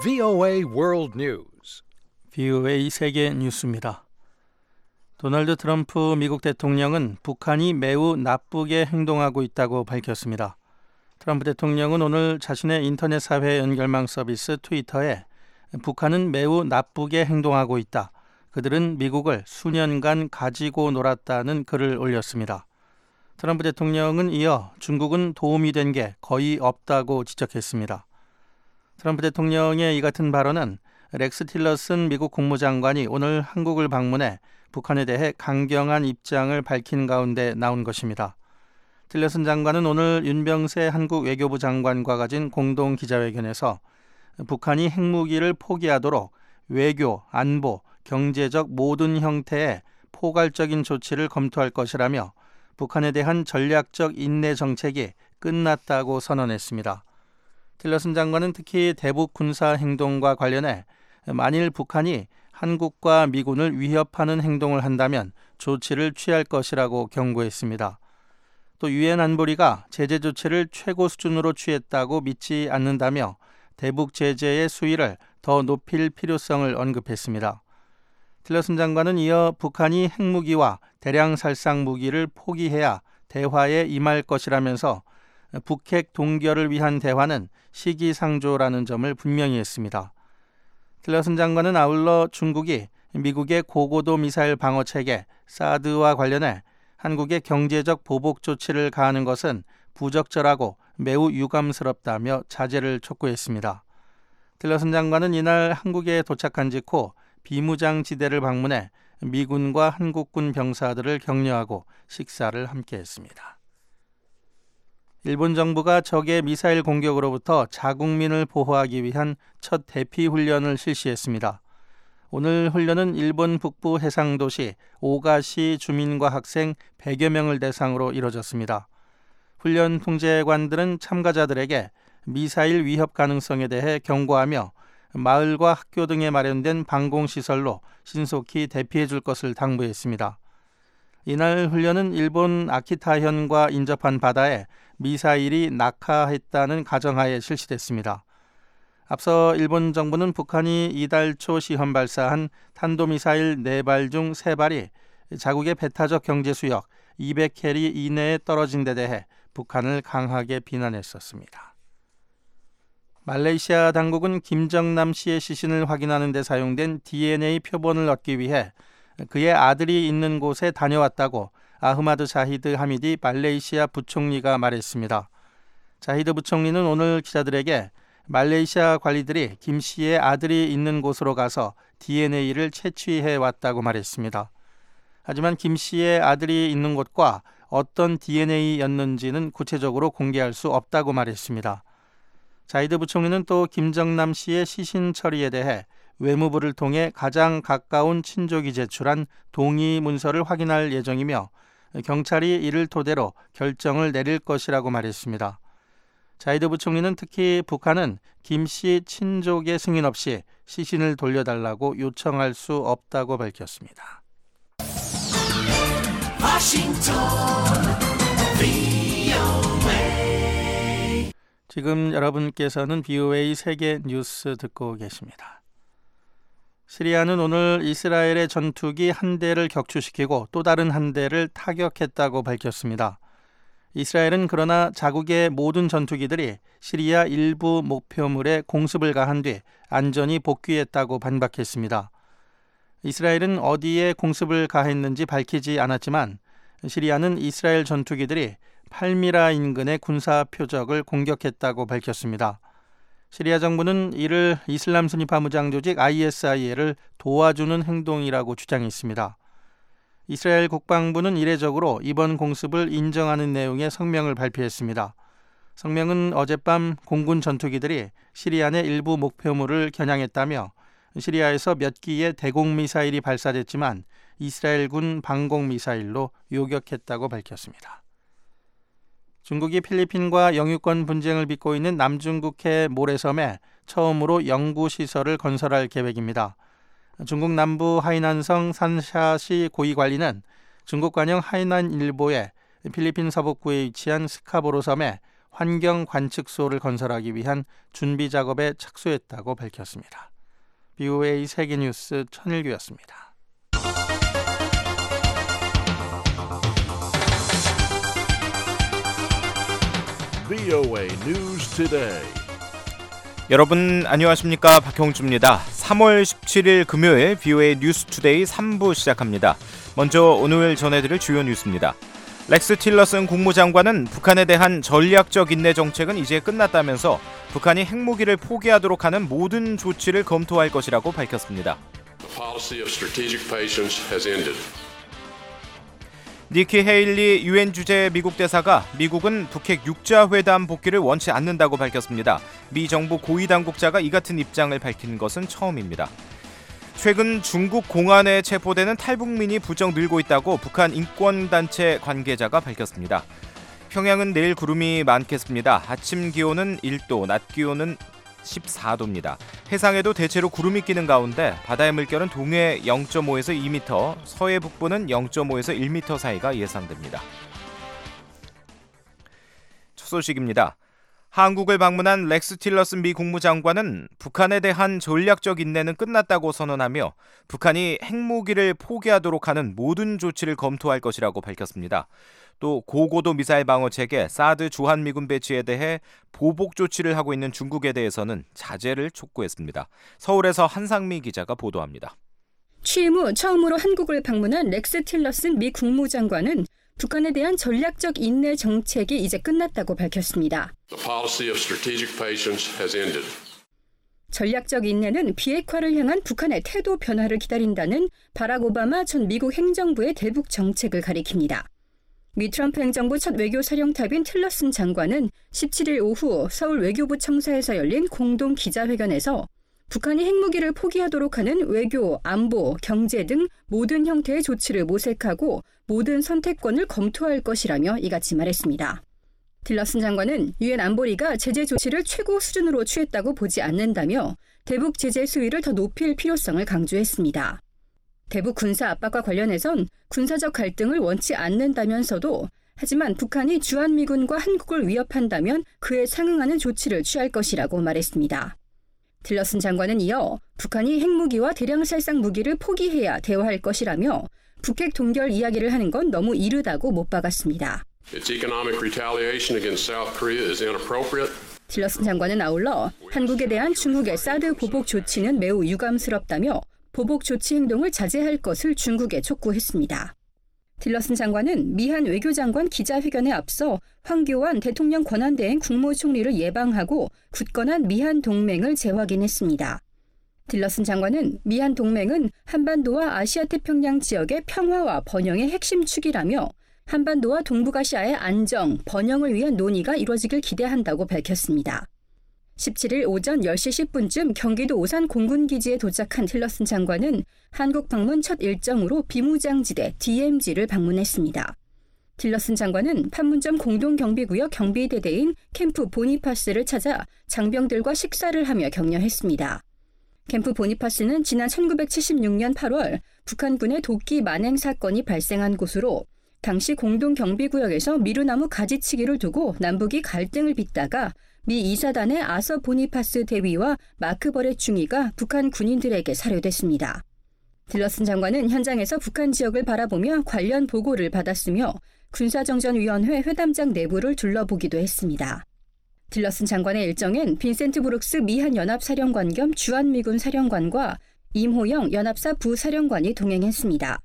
VOA World News. VOA 세계 뉴스입니다. 도널드 트럼프 미국 대통령은 북한이 매우 나쁘게 행동하고 있다고 밝혔습니다. 트럼프 대통령은 오늘 자신의 인터넷 사회 연결망 서비스 트위터에 북한은 매우 나쁘게 행동하고 있다. 그들은 미국을 수년간 가지고 놀았다는 글을 올렸습니다. 트럼프 대통령은 이어 중국은 도움이 된 게 거의 없다고 지적했습니다. 트럼프 대통령의 이 같은 발언은 렉스 틸러슨 미국 국무장관이 오늘 한국을 방문해 북한에 대해 강경한 입장을 밝힌 가운데 나온 것입니다. 틸러슨 장관은 오늘 윤병세 한국 외교부 장관과 가진 공동 기자회견에서 북한이 핵무기를 포기하도록 외교, 안보, 경제적 모든 형태의 포괄적인 조치를 검토할 것이라며 북한에 대한 전략적 인내 정책이 끝났다고 선언했습니다. 틸러슨 장관은 특히 대북 군사 행동과 관련해 만일 북한이 한국과 미군을 위협하는 행동을 한다면 조치를 취할 것이라고 경고했습니다. 또 유엔 안보리가 제재 조치를 최고 수준으로 취했다고 믿지 않는다며 대북 제재의 수위를 더 높일 필요성을 언급했습니다. 틸러슨 장관은 이어 북한이 핵무기와 대량 살상 무기를 포기해야 대화에 임할 것이라면서 북핵 동결을 위한 대화는 시기상조라는 점을 분명히 했습니다. 틸러슨 장관은 아울러 중국이 미국의 고고도 미사일 방어 체계 사드와 관련해 한국의 경제적 보복 조치를 가하는 것은 부적절하고 매우 유감스럽다며 자제를 촉구했습니다. 틸러슨 장관은 이날 한국에 도착한 직후 비무장지대를 방문해 미군과 한국군 병사들을 격려하고 식사를 함께했습니다. 일본 정부가 적의 미사일 공격으로부터 자국민을 보호하기 위한 첫 대피 훈련을 실시했습니다. 오늘 훈련은 일본 북부 해상도시 오가시 주민과 학생 100여 명을 대상으로 이뤄졌습니다. 훈련 통제관들은 참가자들에게 미사일 위협 가능성에 대해 경고하며 마을과 학교 등에 마련된 방공시설로 신속히 대피해 줄 것을 당부했습니다. 이날 훈련은 일본 아키타현과 인접한 바다에 미사일이 낙하했다는 가정하에 실시됐습니다. 앞서 일본 정부는 북한이 이달 초 시험 발사한 탄도미사일 4발 중 3발이 자국의 배타적 경제수역 200캐리 이내에 떨어진 데 대해 북한을 강하게 비난했었습니다. 말레이시아 당국은 김정남 씨의 시신을 확인하는 데 사용된 DNA 표본을 얻기 위해 그의 아들이 있는 곳에 다녀왔다고 아흐마드 자히드 하미디 말레이시아 부총리가 말했습니다. 자히드 부총리는 오늘 기자들에게 말레이시아 관리들이 김 씨의 아들이 있는 곳으로 가서 DNA를 채취해 왔다고 말했습니다. 하지만 김 씨의 아들이 있는 곳과 어떤 DNA였는지는 구체적으로 공개할 수 없다고 말했습니다. 자히드 부총리는 또 김정남 씨의 시신 처리에 대해 외무부를 통해 가장 가까운 친족이 제출한 동의 문서를 확인할 예정이며 경찰이 이를 토대로 결정을 내릴 것이라고 말했습니다. 자히드 부총리는 특히 북한은 김 씨 친족의 승인 없이 시신을 돌려달라고 요청할 수 없다고 밝혔습니다. 지금 여러분께서는 VOA 세계 뉴스 듣고 계십니다. 시리아는 오늘 이스라엘의 전투기 한 대를 격추시키고 또 다른 한 대를 타격했다고 밝혔습니다. 이스라엘은 그러나 자국의 모든 전투기들이 시리아 일부 목표물에 공습을 가한 뒤 안전히 복귀했다고 반박했습니다. 이스라엘은 어디에 공습을 가했는지 밝히지 않았지만 시리아는 이스라엘 전투기들이 팔미라 인근의 군사 표적을 공격했다고 밝혔습니다. 시리아 정부는 이를 이슬람 순위파 무장 조직 ISIL을 도와주는 행동이라고 주장했습니다. 이스라엘 국방부는 이례적으로 이번 공습을 인정하는 내용의 성명을 발표했습니다. 성명은 어젯밤 공군 전투기들이 시리아 내 일부 목표물을 겨냥했다며 시리아에서 몇 기의 대공미사일이 발사됐지만 이스라엘군 방공미사일로 요격했다고 밝혔습니다. 중국이 필리핀과 영유권 분쟁을 빚고 있는 남중국해 모래섬에 처음으로 연구시설을 건설할 계획입니다. 중국 남부 하이난성 산샤시 고위관리는 중국 관영 하이난일보에 필리핀 서북부에 위치한 스카보로 섬에 환경 관측소를 건설하기 위한 준비 작업에 착수했다고 밝혔습니다. BOA 세계뉴스 천일규였습니다. BOA News Today. 여러분 안녕하십니까? 박형주입니다. 3월 17일 금요일 BOA 뉴스 투데이 3부 시작합니다. 먼저 오늘 전해드릴 주요 뉴스입니다. 렉스 틸러슨 국무장관은 북한에 대한 전략적 인내 정책은 이제 끝났다면서 북한이 핵무기를 포기하도록 하는 모든 조치를 검토할 것이라고 밝혔습니다. 니키 헤일리 유엔 주재 미국 대사가 미국은 북핵 6자 회담 복귀를 원치 않는다고 밝혔습니다. 미 정부 고위 당국자가 이 같은 입장을 밝힌 것은 처음입니다. 최근 중국 공안에 체포되는 탈북민이 부쩍 늘고 있다고 북한 인권단체 관계자가 밝혔습니다. 평양은 내일 구름이 많겠습니다. 아침 기온은 1도, 낮 기온은 14도입니다. 해상에도 대체로 구름이 끼는 가운데 바다의 물결은 동해 0.5에서 2m, 서해 북부는 0.5에서 1m 사이가 예상됩니다. 첫 소식입니다. 한국을 방문한 렉스 틸러슨 미 국무장관은 북한에 대한 전략적 인내는 끝났다고 선언하며 북한이 핵무기를 포기하도록 하는 모든 조치를 검토할 것이라고 밝혔습니다. 또 고고도 미사일 방어 체계 사드 주한미군 배치에 대해 보복 조치를 하고 있는 중국에 대해서는 자제를 촉구했습니다. 서울에서 한상미 기자가 보도합니다. 취임 후 처음으로 한국을 방문한 렉스 틸러슨 미 국무장관은 북한에 대한 전략적 인내 정책이 이제 끝났다고 밝혔습니다. 전략적 인내는 비핵화를 향한 북한의 태도 변화를 기다린다는 바락 오바마 전 미국 행정부의 대북 정책을 가리킵니다. 미 트럼프 행정부 첫 외교사령탑인 틸러슨 장관은 17일 오후 서울 외교부 청사에서 열린 공동 기자회견에서 북한이 핵무기를 포기하도록 하는 외교, 안보, 경제 등 모든 형태의 조치를 모색하고 모든 선택권을 검토할 것이라며 이같이 말했습니다. 틸러슨 장관은 유엔 안보리가 제재 조치를 최고 수준으로 취했다고 보지 않는다며 대북 제재 수위를 더 높일 필요성을 강조했습니다. 대북 군사 압박과 관련해선 군사적 갈등을 원치 않는다면서도 하지만 북한이 주한미군과 한국을 위협한다면 그에 상응하는 조치를 취할 것이라고 말했습니다. 틸러슨 장관은 이어 북한이 핵무기와 대량살상 무기를 포기해야 대화할 것이라며 북핵 동결 이야기를 하는 건 너무 이르다고 못 박았습니다. 틸러슨 장관은 아울러 한국에 대한 중국의 사드 보복 조치는 매우 유감스럽다며 보복 조치 행동을 자제할 것을 중국에 촉구했습니다. 틸러슨 장관은 미한 외교장관 기자회견에 앞서 황교안 대통령 권한대행 국무총리를 예방하고 굳건한 미한 동맹을 재확인했습니다. 틸러슨 장관은 미한 동맹은 한반도와 아시아태평양 지역의 평화와 번영의 핵심 축이라며 한반도와 동북아시아의 안정, 번영을 위한 논의가 이루어지길 기대한다고 밝혔습니다. 17일 오전 10시 10분쯤 경기도 오산 공군기지에 도착한 틸러슨 장관은 한국 방문 첫 일정으로 비무장지대 DMZ를 방문했습니다. 틸러슨 장관은 판문점 공동경비구역 경비대대인 캠프 보니파스를 찾아 장병들과 식사를 하며 격려했습니다. 캠프 보니파스는 지난 1976년 8월 북한군의 도끼 만행 사건이 발생한 곳으로 당시 공동경비구역에서 미루나무 가지치기를 두고 남북이 갈등을 빚다가 미 이사단의 아서 보니파스 대위와 마크 버렛 중위가 북한 군인들에게 사료됐습니다. 틸러슨 장관은 현장에서 북한 지역을 바라보며 관련 보고를 받았으며 군사정전위원회 회담장 내부를 둘러보기도 했습니다. 틸러슨 장관의 일정엔 빈센트 브룩스 미한연합사령관 겸 주한미군 사령관과 임호영 연합사 부사령관이 동행했습니다.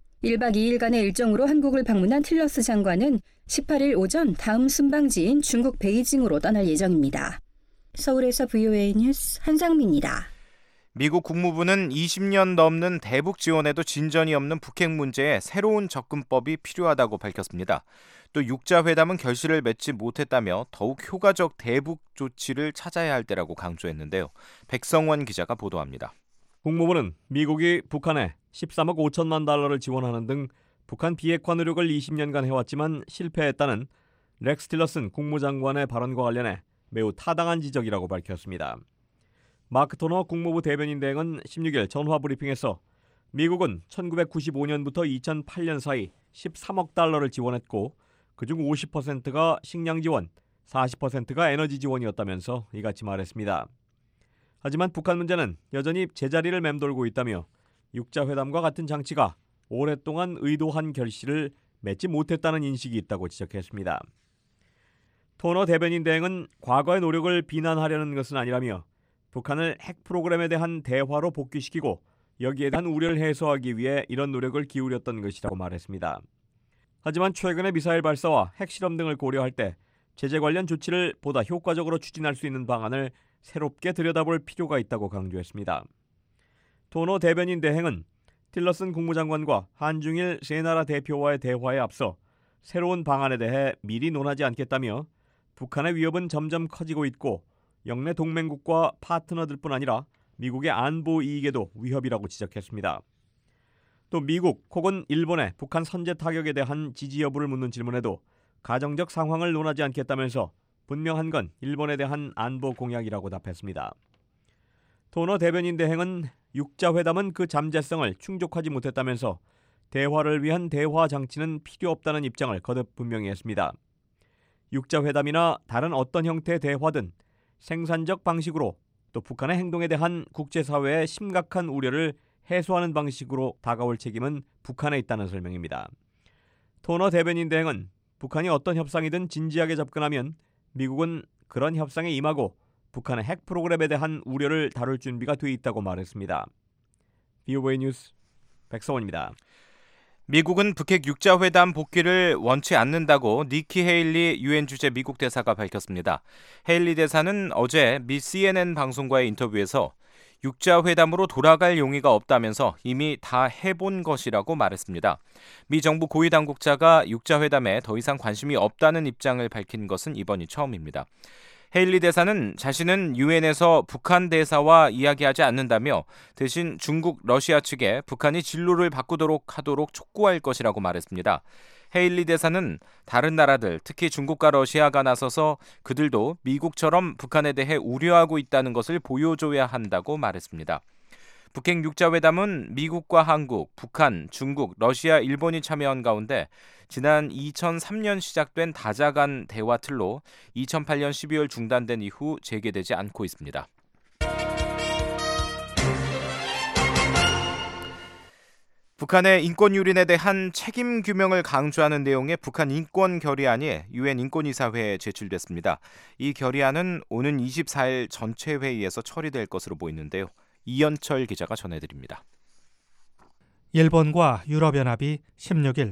1박 2일간의 일정으로 한국을 방문한 틸러슨 장관은 18일 오전 다음 순방지인 중국 베이징으로 떠날 예정입니다. 서울에서 BOA 뉴스 한상미입니다. 미국 국무부는 20년 넘는 대북 지원에도 진전이 없는 북핵 문제에 새로운 접근법이 필요하다고 밝혔습니다. 또 6자 회담은 결실을 맺지 못했다며 더욱 효과적 대북 조치를 찾아야 할 때라고 강조했는데요. 백성원 기자가 보도합니다. 국무부는 미국이 북한에 13억 5천만 달러를 지원하는 등 북한 비핵화 노력을 20년간 해왔지만 실패했다는 렉스 틸러슨 국무장관의 발언과 관련해 매우 타당한 지적이라고 밝혔습니다. 마크 토너 국무부 대변인 대행은 16일 전화 브리핑에서 미국은 1995년부터 2008년 사이 13억 달러를 지원했고 그중 50%가 식량 지원, 40%가 에너지 지원이었다면서 이같이 말했습니다. 하지만 북한 문제는 여전히 제자리를 맴돌고 있다며 육자회담과 같은 장치가 오랫동안 의도한 결실을 맺지 못했다는 인식이 있다고 지적했습니다. 토너 대변인 대행은 과거의 노력을 비난하려는 것은 아니라며 북한을 핵 프로그램에 대한 대화로 복귀시키고 여기에 대한 우려를 해소하기 위해 이런 노력을 기울였던 것이라고 말했습니다. 하지만 최근의 미사일 발사와 핵실험 등을 고려할 때 제재 관련 조치를 보다 효과적으로 추진할 수 있는 방안을 새롭게 들여다볼 필요가 있다고 강조했습니다. 토너 대변인 대행은 틸러슨 국무장관과 한중일 세 나라 대표와의 대화에 앞서 새로운 방안에 대해 미리 논하지 않겠다며 북한의 위협은 점점 커지고 있고 영내 동맹국과 파트너들뿐 아니라 미국의 안보 이익에도 위협이라고 지적했습니다. 또 미국 혹은 일본의 북한 선제 타격에 대한 지지 여부를 묻는 질문에도 가정적 상황을 논하지 않겠다면서 분명한 건 일본에 대한 안보 공약이라고 답했습니다. 토너 대변인 대행은 육자회담은 그 잠재성을 충족하지 못했다면서 대화를 위한 대화 장치는 필요 없다는 입장을 거듭 분명히 했습니다. 육자회담이나 다른 어떤 형태의 대화든 생산적 방식으로 또 북한의 행동에 대한 국제사회의 심각한 우려를 해소하는 방식으로 다가올 책임은 북한에 있다는 설명입니다. 토너 대변인 대행은 북한이 어떤 협상이든 진지하게 접근하면 미국은 그런 협상에 임하고 북한의 핵 프로그램에 대한 우려를 다룰 준비가 돼 있다고 말했습니다. VOA 뉴스 백성원입니다. 미국은 북핵 육자회담 복귀를 원치 않는다고 니키 헤일리 유엔 주재 미국 대사가 밝혔습니다. 헤일리 대사는 어제 미 CNN 방송과의 인터뷰에서 육자회담으로 돌아갈 용의가 없다면서 이미 다 해본 것이라고 말했습니다. 미 정부 고위 당국자가 육자회담에 더 이상 관심이 없다는 입장을 밝힌 것은 이번이 처음입니다. 헤일리 대사는 자신은 유엔에서 북한 대사와 이야기하지 않는다며 대신 중국, 러시아 측에 북한이 진로를 바꾸도록 하도록 촉구할 것이라고 말했습니다. 헤일리 대사는 다른 나라들, 특히 중국과 러시아가 나서서 그들도 미국처럼 북한에 대해 우려하고 있다는 것을 보여줘야 한다고 말했습니다. 북핵 육자회담은 미국과 한국, 북한, 중국, 러시아, 일본이 참여한 가운데 지난 2003년 시작된 다자간 대화 틀로 2008년 12월 중단된 이후 재개되지 않고 있습니다. 북한의 인권 유린에 대한 책임 규명을 강조하는 내용의 북한 인권 결의안이 유엔 인권이사회에 제출됐습니다. 이 결의안은 오는 24일 전체 회의에서 처리될 것으로 보이는데요. 이현철 기자가 전해드립니다. 일본과 유럽연합이 16일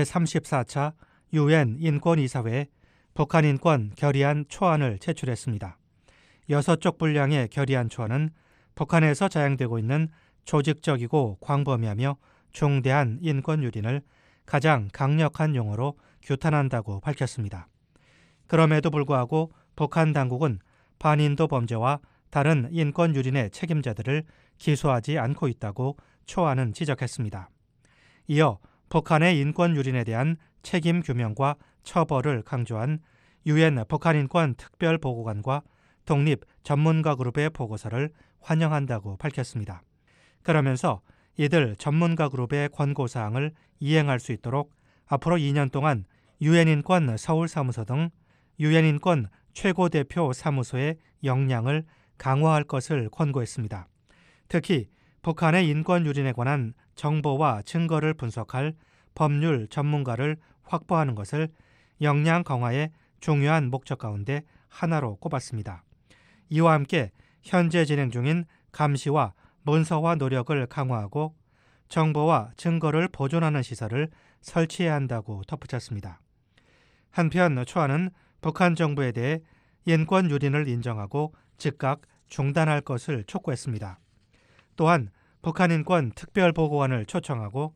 제34차 유엔 인권이사회에 북한 인권 결의안 초안을 제출했습니다. 6쪽 분량의 결의안 초안은 북한에서 자행되고 있는 조직적이고 광범위하며 중대한 인권 유린을 가장 강력한 용어로 규탄한다고 밝혔습니다. 그럼에도 불구하고 북한 당국은 반인도 범죄와 다른 인권 유린의 책임자들을 기소하지 않고 있다고 초안은 지적했습니다. 이어 북한의 인권 유린에 대한 책임 규명과 처벌을 강조한 유엔 북한인권 특별보고관과 독립 전문가 그룹의 보고서를 환영한다고 밝혔습니다. 그러면서 이들 전문가 그룹의 권고사항을 이행할 수 있도록 앞으로 2년 동안 유엔인권 서울사무소 등 유엔인권 최고대표 사무소의 역량을 강화할 것을 권고했습니다. 특히 북한의 인권 유린에 관한 정보와 증거를 분석할 법률 전문가를 확보하는 것을 역량 강화의 중요한 목적 가운데 하나로 꼽았습니다. 이와 함께 현재 진행 중인 감시와 문서화 노력을 강화하고 정보와 증거를 보존하는 시설을 설치해야 한다고 덧붙였습니다. 한편 초안은 북한 정부에 대해 인권 유린을 인정하고 즉각 중단할 것을 촉구했습니다. 또한 북한 인권 특별보고관을 초청하고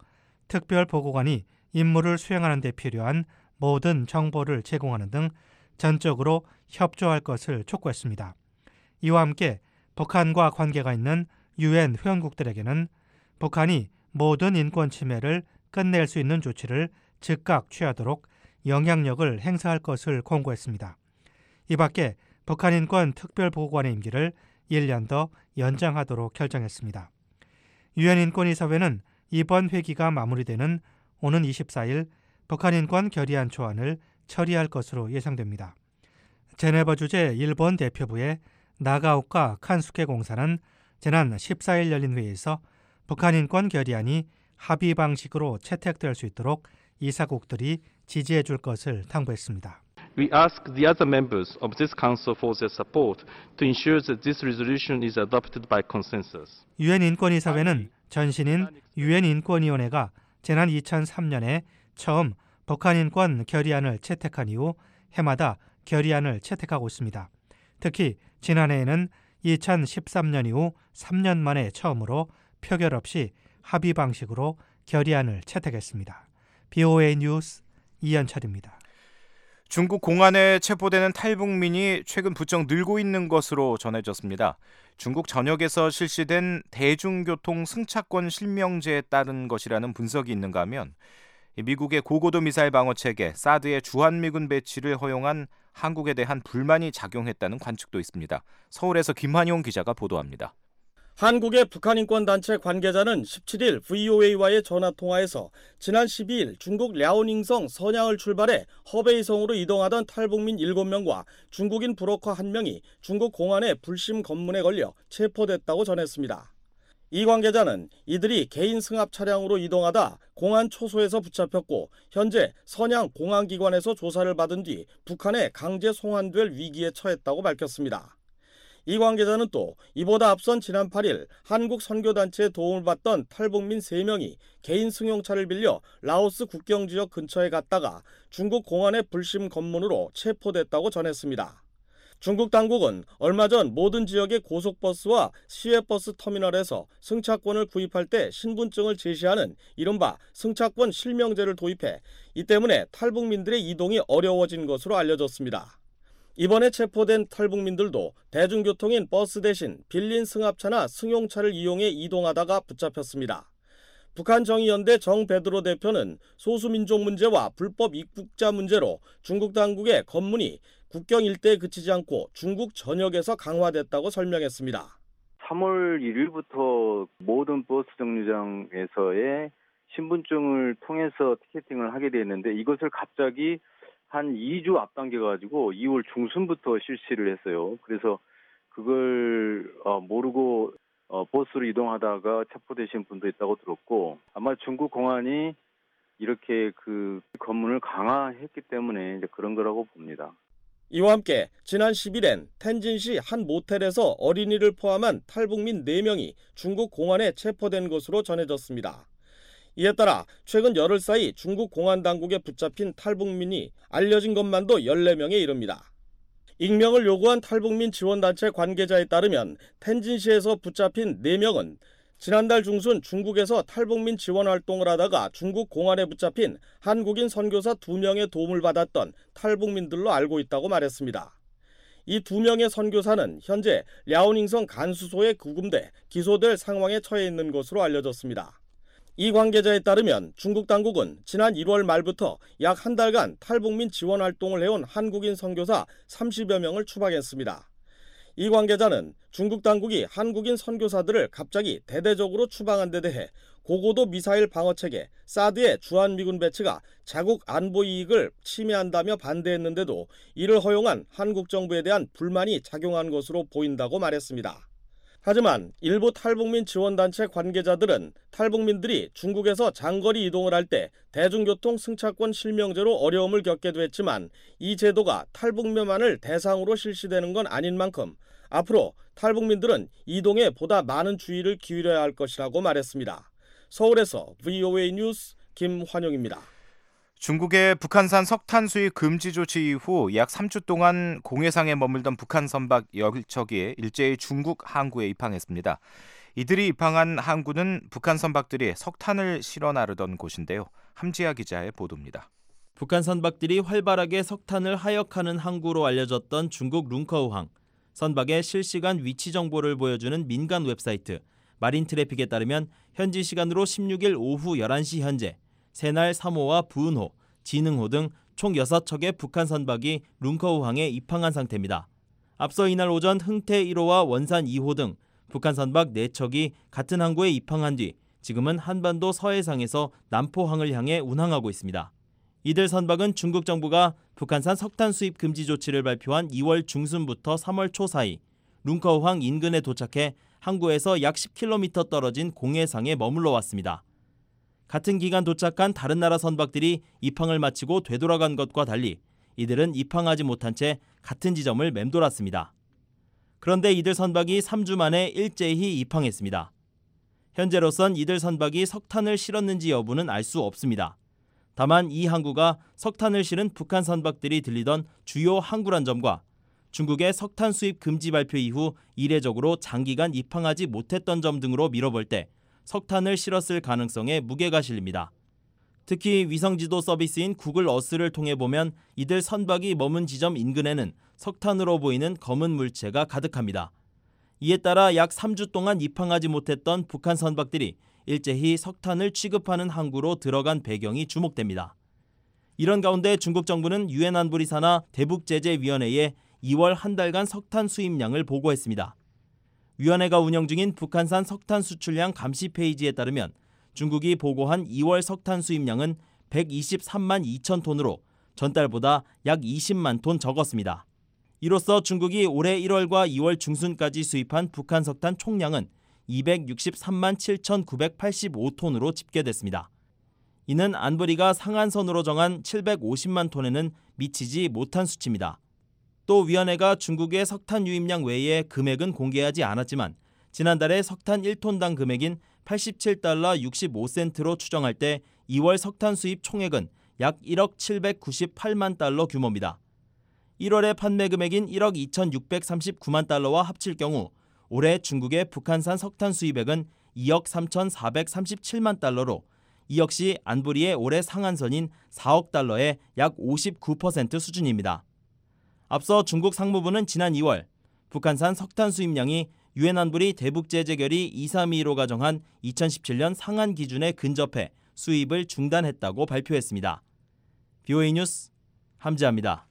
특별보고관이 임무를 수행하는 데 필요한 모든 정보를 제공하는 등 전적으로 협조할 것을 촉구했습니다. 이와 함께 북한과 관계가 있는 유엔 회원국들에게는 북한이 모든 인권 침해를 끝낼 수 있는 조치를 즉각 취하도록 영향력을 행사할 것을 권고했습니다. 이 밖에 북한 인권 특별보고관의 임기를 1년 더 연장하도록 결정했습니다. 유엔 인권이사회는 이번 회기가 마무리되는 오는 24일 북한 인권 결의안 초안을 처리할 것으로 예상됩니다. 제네바 주재 일본 대표부의 나가오카 칸스케 공사는 지난 14일 열린 회의에서 북한 인권 결의안이 합의 방식으로 채택될 수 있도록 이사국들이 지지해 줄 것을 당부했습니다. We ask the other members of this council for their support to ensure that this resolution is adopted by consensus. 유엔 인권이사회는 전신인 유엔 인권위원회가 지난 2003년에 처음 북한 인권 결의안을 채택한 이후 해마다 결의안을 채택하고 있습니다. 특히 지난해에는 2013년 이후 3년 만에 처음으로 표결 없이 합의 방식으로 결의안을 채택했습니다. BOA 뉴스 이현철입니다. 중국 공안에 체포되는 탈북민이 최근 부쩍 늘고 있는 것으로 전해졌습니다. 중국 전역에서 실시된 대중교통 승차권 실명제에 따른 것이라는 분석이 있는가 하면 미국의 고고도 미사일 방어 체계 사드의 주한미군 배치를 허용한 한국에 대한 불만이 작용했다는 관측도 있습니다. 서울에서 김환용 기자가 보도합니다. 한국의 북한인권단체 관계자는 17일 VOA와의 전화통화에서 지난 12일 중국 랴오닝성 선양을 출발해 허베이성으로 이동하던 탈북민 7명과 중국인 브로커 1명이 중국 공안의 불심 검문에 걸려 체포됐다고 전했습니다. 이 관계자는 이들이 개인 승합 차량으로 이동하다 공안 초소에서 붙잡혔고 현재 선양 공안기관에서 조사를 받은 뒤 북한에 강제 송환될 위기에 처했다고 밝혔습니다. 이 관계자는 또 이보다 앞선 지난 8일 한국 선교단체의 도움을 받던 탈북민 3명이 개인 승용차를 빌려 라오스 국경지역 근처에 갔다가 중국 공안의 불심 검문으로 체포됐다고 전했습니다. 중국 당국은 얼마 전 모든 지역의 고속버스와 시외버스 터미널에서 승차권을 구입할 때 신분증을 제시하는 이른바 승차권 실명제를 도입해 이 때문에 탈북민들의 이동이 어려워진 것으로 알려졌습니다. 이번에 체포된 탈북민들도 대중교통인 버스 대신 빌린 승합차나 승용차를 이용해 이동하다가 붙잡혔습니다. 북한정의연대 정베드로 대표는 소수민족 문제와 불법 입국자 문제로 중국 당국의 검문이 국경 일대에 그치지 않고 중국 전역에서 강화됐다고 설명했습니다. 3월 1일부터 모든 버스 정류장에서의 신분증을 통해서 티켓팅을 하게 됐는데 이것을 갑자기 한 2주 앞당겨가지고 2월 중순부터 실시를 했어요. 그래서 그걸 모르고 버스로 이동하다가 체포되신 분도 있다고 들었고 아마 중국 공안이 이렇게 그 검문을 강화했기 때문에 이제 그런 거라고 봅니다. 이와 함께 지난 10일엔 텐진시 한 모텔에서 어린이를 포함한 탈북민 4명이 중국 공안에 체포된 것으로 전해졌습니다. 이에 따라 최근 열흘 사이 중국 공안 당국에 붙잡힌 탈북민이 알려진 것만도 14명에 이릅니다. 익명을 요구한 탈북민 지원단체 관계자에 따르면 텐진시에서 붙잡힌 4명은 지난달 중순 중국에서 탈북민 지원 활동을 하다가 중국 공안에 붙잡힌 한국인 선교사 2명의 도움을 받았던 탈북민들로 알고 있다고 말했습니다. 이 2명의 선교사는 현재 랴오닝성 간수소에 구금돼 기소될 상황에 처해 있는 것으로 알려졌습니다. 이 관계자에 따르면 중국 당국은 지난 1월 말부터 약 한 달간 탈북민 지원 활동을 해온 한국인 선교사 30여 명을 추방했습니다. 이 관계자는 중국 당국이 한국인 선교사들을 갑자기 대대적으로 추방한 데 대해 고고도 미사일 방어체계 사드의 주한미군 배치가 자국 안보 이익을 침해한다며 반대했는데도 이를 허용한 한국 정부에 대한 불만이 작용한 것으로 보인다고 말했습니다. 하지만 일부 탈북민 지원단체 관계자들은 탈북민들이 중국에서 장거리 이동을 할 때 대중교통 승차권 실명제로 어려움을 겪게도 했지만 이 제도가 탈북민만을 대상으로 실시되는 건 아닌 만큼 앞으로 탈북민들은 이동에 보다 많은 주의를 기울여야 할 것이라고 말했습니다. 서울에서 VOA 뉴스 김환용입니다. 중국의 북한산 석탄 수입 금지 조치 이후 약 3주 동안 공해상에 머물던 북한 선박 10척이 일제히 중국 항구에 입항했습니다. 이들이 입항한 항구는 북한 선박들이 석탄을 실어 나르던 곳인데요. 함지아 기자의 보도입니다. 북한 선박들이 활발하게 석탄을 하역하는 항구로 알려졌던 중국 룽커우항. 선박의 실시간 위치 정보를 보여주는 민간 웹사이트 마린 트래픽에 따르면 현지 시간으로 16일 오후 11시 현재 새날 3호와 부은호, 진흥호 등 총 6척의 북한 선박이 룽커우항에 입항한 상태입니다. 앞서 이날 오전 흥태 1호와 원산 2호 등 북한 선박 4척이 같은 항구에 입항한 뒤 지금은 한반도 서해상에서 남포항을 향해 운항하고 있습니다. 이들 선박은 중국 정부가 북한산 석탄 수입 금지 조치를 발표한 2월 중순부터 3월 초 사이 룽커우항 인근에 도착해 항구에서 약 10km 떨어진 공해상에 머물러 왔습니다. 같은 기간 도착한 다른 나라 선박들이 입항을 마치고 되돌아간 것과 달리 이들은 입항하지 못한 채 같은 지점을 맴돌았습니다. 그런데 이들 선박이 3주 만에 일제히 입항했습니다. 현재로선 이들 선박이 석탄을 실었는지 여부는 알 수 없습니다. 다만 이 항구가 석탄을 실은 북한 선박들이 들리던 주요 항구란 점과 중국의 석탄 수입 금지 발표 이후 이례적으로 장기간 입항하지 못했던 점 등으로 미뤄볼 때 석탄을 실었을 가능성에 무게가 실립니다. 특히 위성지도 서비스인 구글 어스를 통해 보면 이들 선박이 머문 지점 인근에는 석탄으로 보이는 검은 물체가 가득합니다. 이에 따라 약 3주 동안 입항하지 못했던 북한 선박들이 일제히 석탄을 취급하는 항구로 들어간 배경이 주목됩니다. 이런 가운데 중국 정부는 유엔 안보리 산하 대북제재위원회에 2월 한 달간 석탄 수입량을 보고했습니다. 위원회가 운영 중인 북한산 석탄 수출량 감시 페이지에 따르면 중국이 보고한 2월 석탄 수입량은 123만 2천 톤으로 전달보다 약 20만 톤 적었습니다. 이로써 중국이 올해 1월과 2월 중순까지 수입한 북한 석탄 총량은 263만 7,985톤으로 집계됐습니다. 이는 안보리가 상한선으로 정한 750만 톤에는 미치지 못한 수치입니다. 또 위원회가 중국의 석탄 유입량 외에 금액은 공개하지 않았지만 지난달에 석탄 1톤당 금액인 87달러 65센트로 추정할 때 2월 석탄 수입 총액은 약 1억 798만 달러 규모입니다. 1월의 판매 금액인 1억 2,639만 달러와 합칠 경우 올해 중국의 북한산 석탄 수입액은 2억 3,437만 달러로 이 역시 안보리의 올해 상한선인 4억 달러의 약 59% 수준입니다. 앞서 중국 상무부는 지난 2월 북한산 석탄 수입량이 유엔 안보리 대북제재결의 2325가 정한 2017년 상한 기준에 근접해 수입을 중단했다고 발표했습니다. BOA 뉴스 함지아입니다.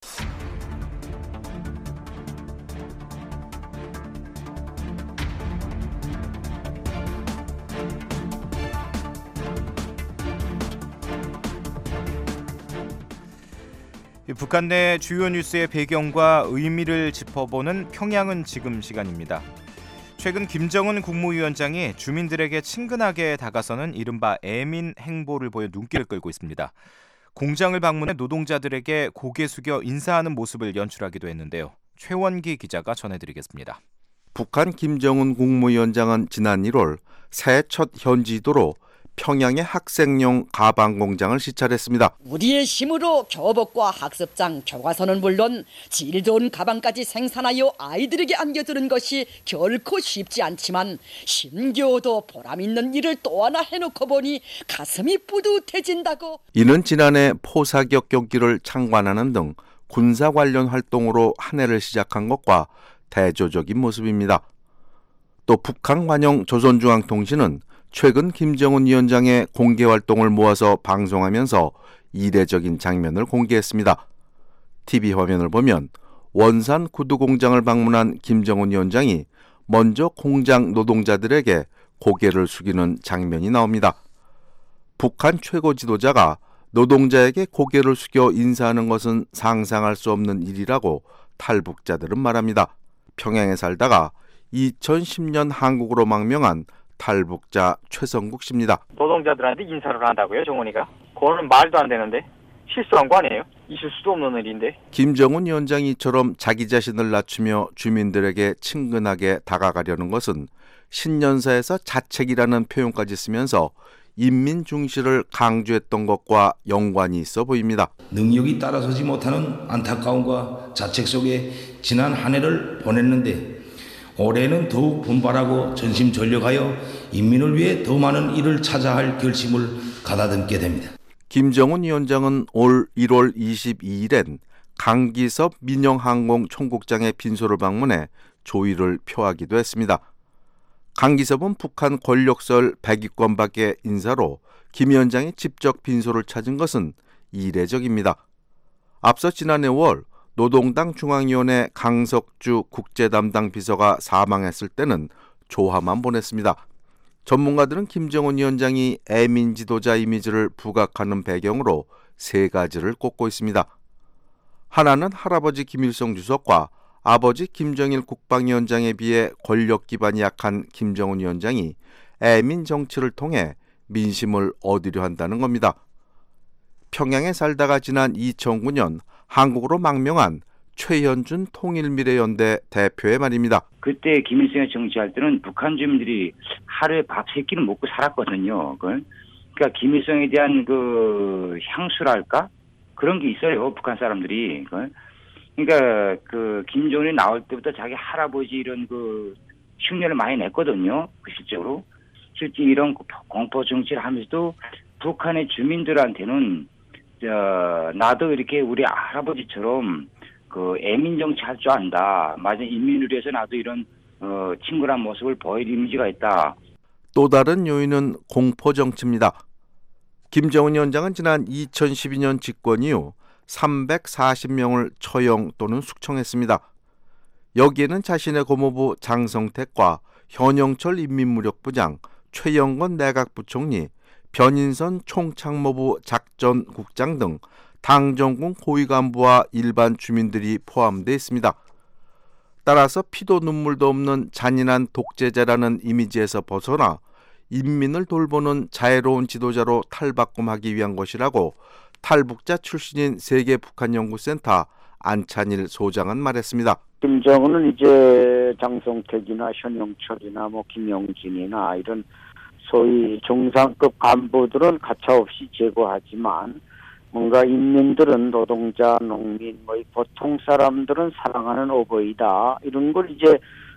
북한 내 주요 뉴스의 배경과 의미를 짚어보는 평양은 지금 시간입니다. 최근 김정은 국무위원장이 주민들에게 친근하게 다가서는 이른바 애민 행보를 보여 눈길을 끌고 있습니다. 공장을 방문해 노동자들에게 고개 숙여 인사하는 모습을 연출하기도 했는데요. 최원기 기자가 전해드리겠습니다. 북한 김정은 국무위원장은 지난 1월 새해 첫 현지도로 평양의 학생용 가방 공장을 시찰했습니다. 우리의 힘으로 교복과 학습장, 교과서는 물론 질 좋은 가방까지 생산하여 아이들에게 안겨주는 것이 결코 쉽지 않지만 힘겨워도 보람 있는 일을 또 하나 해놓고 보니 가슴이 뿌듯해진다고. 이는 지난해 포사격 경기를 창관하는 등 군사 관련 활동으로 한 해를 시작한 것과 대조적인 모습입니다. 또 북한 관영 조선중앙통신은 최근 김정은 위원장의 공개 활동을 모아서 방송하면서 이례적인 장면을 공개했습니다. TV 화면을 보면 원산 구두 공장을 방문한 김정은 위원장이 먼저 공장 노동자들에게 고개를 숙이는 장면이 나옵니다. 북한 최고 지도자가 노동자에게 고개를 숙여 인사하는 것은 상상할 수 없는 일이라고 탈북자들은 말합니다. 평양에 살다가 2010년 한국으로 망명한 탈북자 최성국 씨입니다. 노동자들한테 인사를 한다고요, 정원이가? 그거는 말도 안 되는데. 실수한 거 아니에요? 있을 수도 없는 일인데. 김정은 위원장이 이처럼 자기 자신을 낮추며 주민들에게 친근하게 다가가려는 것은 신년사에서 자책이라는 표현까지 쓰면서 인민 중시를 강조했던 것과 연관이 있어 보입니다. 능력이 따라서지 못하는 안타까움과 자책 속에 지난 한 해를 보냈는데 올해는 더욱 분발하고 전심전력하여 인민을 위해 더 많은 일을 찾아 할 결심을 가다듬게 됩니다. 김정은 위원장은 올 1월 22일엔 강기섭 민영항공 총국장의 빈소를 방문해 조의를 표하기도 했습니다. 강기섭은 북한 권력설 100위권 밖의 인사로 김 위원장이 직접 빈소를 찾은 것은 이례적입니다. 앞서 지난해 5월 노동당 중앙위원회 강석주 국제담당 비서가 사망했을 때는 조화만 보냈습니다. 전문가들은 김정은 위원장이 애민 지도자 이미지를 부각하는 배경으로 세 가지를 꼽고 있습니다. 하나는 할아버지 김일성 주석과 아버지 김정일 국방위원장에 비해 권력 기반이 약한 김정은 위원장이 애민 정치를 통해 민심을 얻으려 한다는 겁니다. 평양에 살다가 지난 2009년 한국으로 망명한 최현준 통일미래연대 대표의 말입니다. 그때 김일성이 정치할 때는 북한 주민들이 하루에 밥 3끼는 먹고 살았거든요. 그러니까 김일성에 대한 그 향수랄까? 그런 게 있어요, 북한 사람들이. 그러니까 그 김정은이 나올 때부터 자기 할아버지 이런 그 흉내를 많이 냈거든요. 실제로. 실제 이런 공포 정치를 하면서도 북한의 주민들한테는 나도 이렇게 우리 할아버지처럼 그 애민 정치 할 줄 안다. 맞아, 인민을 위해서 나도 이런 친근한 모습을 보일 이미지가 있다. 또 다른 요인은 공포 정치입니다. 김정은 위원장은 지난 2012년 집권 이후 340명을 처형 또는 숙청했습니다. 여기에는 자신의 고모부 장성택과 현영철 인민무력부장, 최영건 내각부총리, 변인선 총참모부 작전국장 등 당정군 고위 간부와 일반 주민들이 포함되어 있습니다. 따라서 피도 눈물도 없는 잔인한 독재자라는 이미지에서 벗어나 인민을 돌보는 자애로운 지도자로 탈바꿈하기 위한 것이라고 탈북자 출신인 세계북한연구센터 안찬일 소장은 말했습니다. 김정은은 이제 장성택이나 현영철이나 김영진이나 이런 소위 정상급 간부들은 가차없이 제거하지만 뭔가 인민들은 노동자, 농민, 보통 사람들은 사랑하는 어버이다. 이런 걸 이제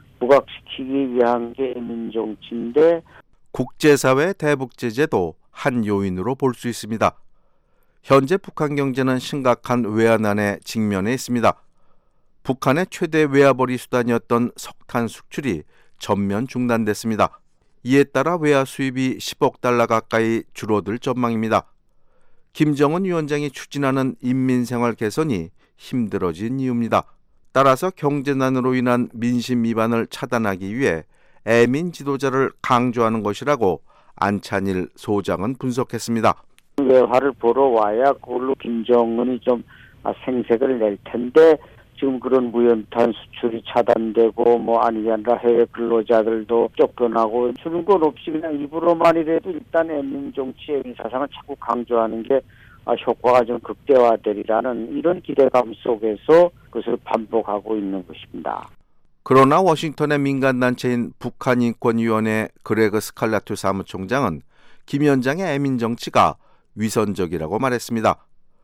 부각시키기 위한 게 민정치인데 국제사회 대북제재도 한 요인으로 볼 수 있습니다. 현재 북한 경제는 심각한 외환난에 직면해 있습니다. 북한의 최대 외화벌이 수단이었던 석탄 수출이 전면 중단됐습니다. 이에 따라 외화 수입이 10억 달러 가까이 줄어들 전망입니다. 김정은 위원장이 추진하는 인민생활 개선이 힘들어진 이유입니다. 따라서 경제난으로 인한 민심 위반을 차단하기 위해 애민 지도자를 강조하는 것이라고 안찬일 소장은 분석했습니다. 외화를 보러 와야 그걸로 김정은이 좀 생색을 낼 텐데 지금 그런 무연탄 수출이 차단되고 아니라 해외 근로자들도 쫓겨나고 주는 건 없이 그냥 입으로만이라도 일단 애민 정치의 사상을 자꾸 강조하는 게 효과가 좀 극대화되리라는 이런 기대감 속에서 그것을 반복하고 있는 것입니다. 그러나 워싱턴의 민간단체인 북한인권위원회 그레그 스칼라투 사무총장은 김 위원장의 애민 정치가 위선적이라고 말했습니다.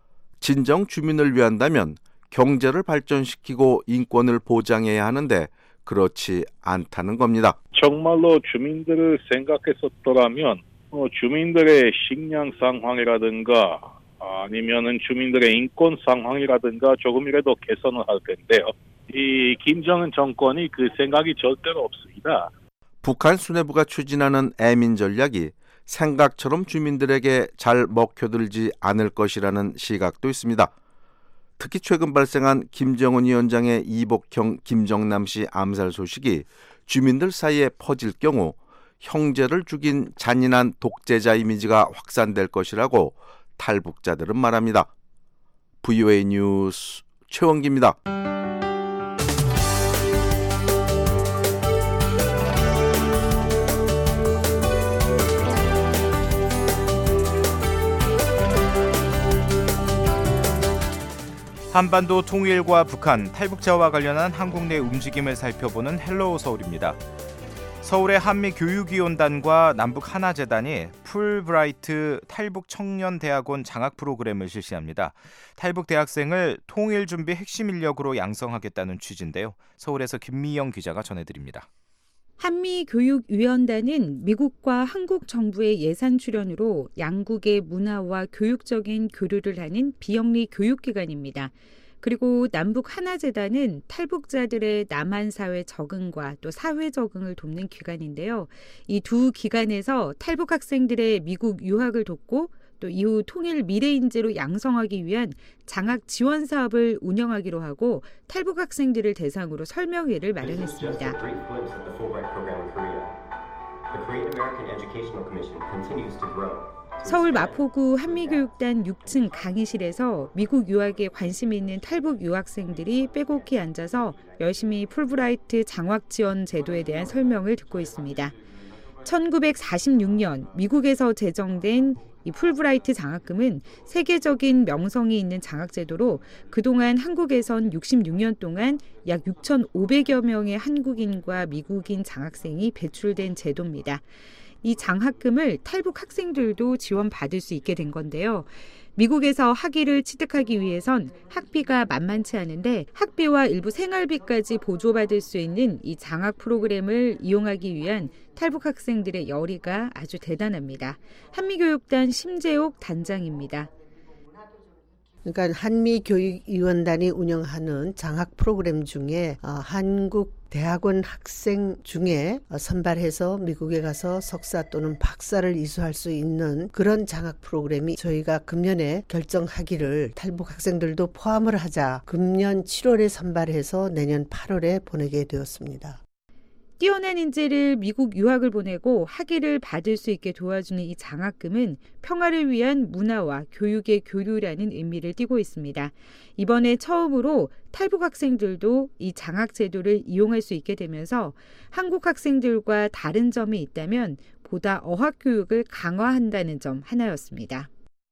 진정 주민을 위한다면 경제를 발전시키고 인권을 보장해야 하는데 그렇지 않다는 겁니다. 정말로 주민들을 생각했었더라면 주민들의 식량 상황이라든가 아니면은 주민들의 인권 상황이라든가 조금이라도 개선을 할 텐데요. 이 김정은 정권이 그 생각이 절대로 없습니다. 북한 수뇌부가 추진하는 애민 전략이 생각처럼 주민들에게 잘 먹혀들지 않을 것이라는 시각도 있습니다. 특히 최근 발생한 김정은 위원장의 이복형 김정남 씨 암살 소식이 주민들 사이에 퍼질 경우 형제를 죽인 잔인한 독재자 이미지가 확산될 것이라고 탈북자들은 말합니다. VOA 뉴스 최원기입니다. 한반도 통일과 북한, 탈북자와 관련한 한국 내 움직임을 살펴보는 헬로우 서울입니다. 서울의 한미교육위원단과 남북하나재단이 풀브라이트 탈북청년대학원 장학 프로그램을 실시합니다. 탈북 대학생을 통일준비 핵심 인력으로 양성하겠다는 취지인데요. 서울에서 김미영 기자가 전해드립니다. 한미교육위원단은 미국과 한국 정부의 예산 출연으로 양국의 문화와 교육적인 교류를 하는 비영리 교육기관입니다. 그리고 남북하나재단은 탈북자들의 남한 사회 적응과 또 사회 적응을 돕는 기관인데요. 이 두 기관에서 탈북 학생들의 미국 유학을 돕고 또 이후 통일 미래인재로 양성하기 위한 장학 지원 사업을 운영하기로 하고 탈북 학생들을 대상으로 설명회를 마련했습니다. 서울 마포구 한미교육단 6층 강의실에서 미국 유학에 관심 있는 탈북 유학생들이 빼곡히 앉아서 열심히 풀브라이트 장학 지원 제도에 대한 설명을 듣고 있습니다. 1946년 미국에서 제정된 이 풀브라이트 장학금은 세계적인 명성이 있는 장학제도로 그동안 한국에선 66년 동안 약 6,500여 명의 한국인과 미국인 장학생이 배출된 제도입니다. 이 장학금을 탈북 학생들도 지원받을 수 있게 된 건데요. 미국에서 학위를 취득하기 위해선 학비가 만만치 않은데 학비와 일부 생활비까지 보조받을 수 있는 이 장학 프로그램을 이용하기 위한 탈북 학생들의 열의가 아주 대단합니다. 한미교육단 심재옥 단장입니다. 그러니까 한미교육위원단이 운영하는 장학 프로그램 중에 한국 대학원 학생 중에 선발해서 미국에 가서 석사 또는 박사를 이수할 수 있는 그런 장학 프로그램이 저희가 금년에 결정하기를 탈북 학생들도 포함을 하자 금년 7월에 선발해서 내년 8월에 보내게 되었습니다. 뛰어난 인재를 미국 유학을 보내고 학위를 받을 수 있게 도와주는 이 장학금은 평화를 위한 문화와 교육의 교류라는 의미를 띠고 있습니다. 이번에 처음으로 탈북 학생들도 이 장학 제도를 이용할 수 있게 되면서 한국 학생들과 다른 점이 있다면 보다 어학 교육을 강화한다는 점 하나였습니다.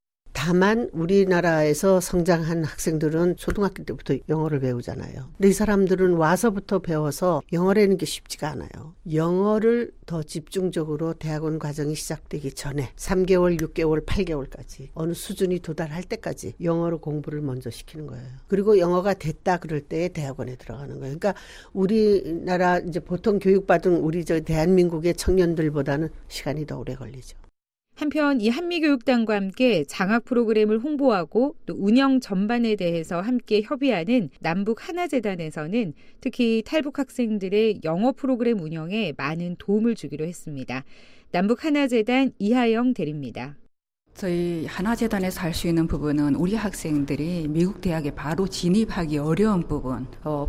다만 우리나라에서 성장한 학생들은 초등학교 때부터 영어를 배우잖아요. 근데 이 사람들은 와서부터 배워서 영어라는 게 쉽지가 않아요. 영어를 더 집중적으로 대학원 과정이 시작되기 전에 3개월, 6개월, 8개월까지 어느 수준이 도달할 때까지 영어로 공부를 먼저 시키는 거예요. 그리고 영어가 됐다 그럴 때 대학원에 들어가는 거예요. 그러니까 우리나라 이제 보통 교육받은 우리 대한민국의 청년들보다는 시간이 더 오래 걸리죠. 한편 이 한미교육단과 함께 장학 프로그램을 홍보하고 또 운영 전반에 대해서 함께 협의하는 남북 하나재단에서는 특히 탈북 학생들의 영어 프로그램 운영에 많은 도움을 주기로 했습니다. 남북 하나재단 이하영 대리입니다. 저희 하나재단에서 할 수 있는 부분은 우리 학생들이 미국 대학에 바로 진입하기 어려운 부분,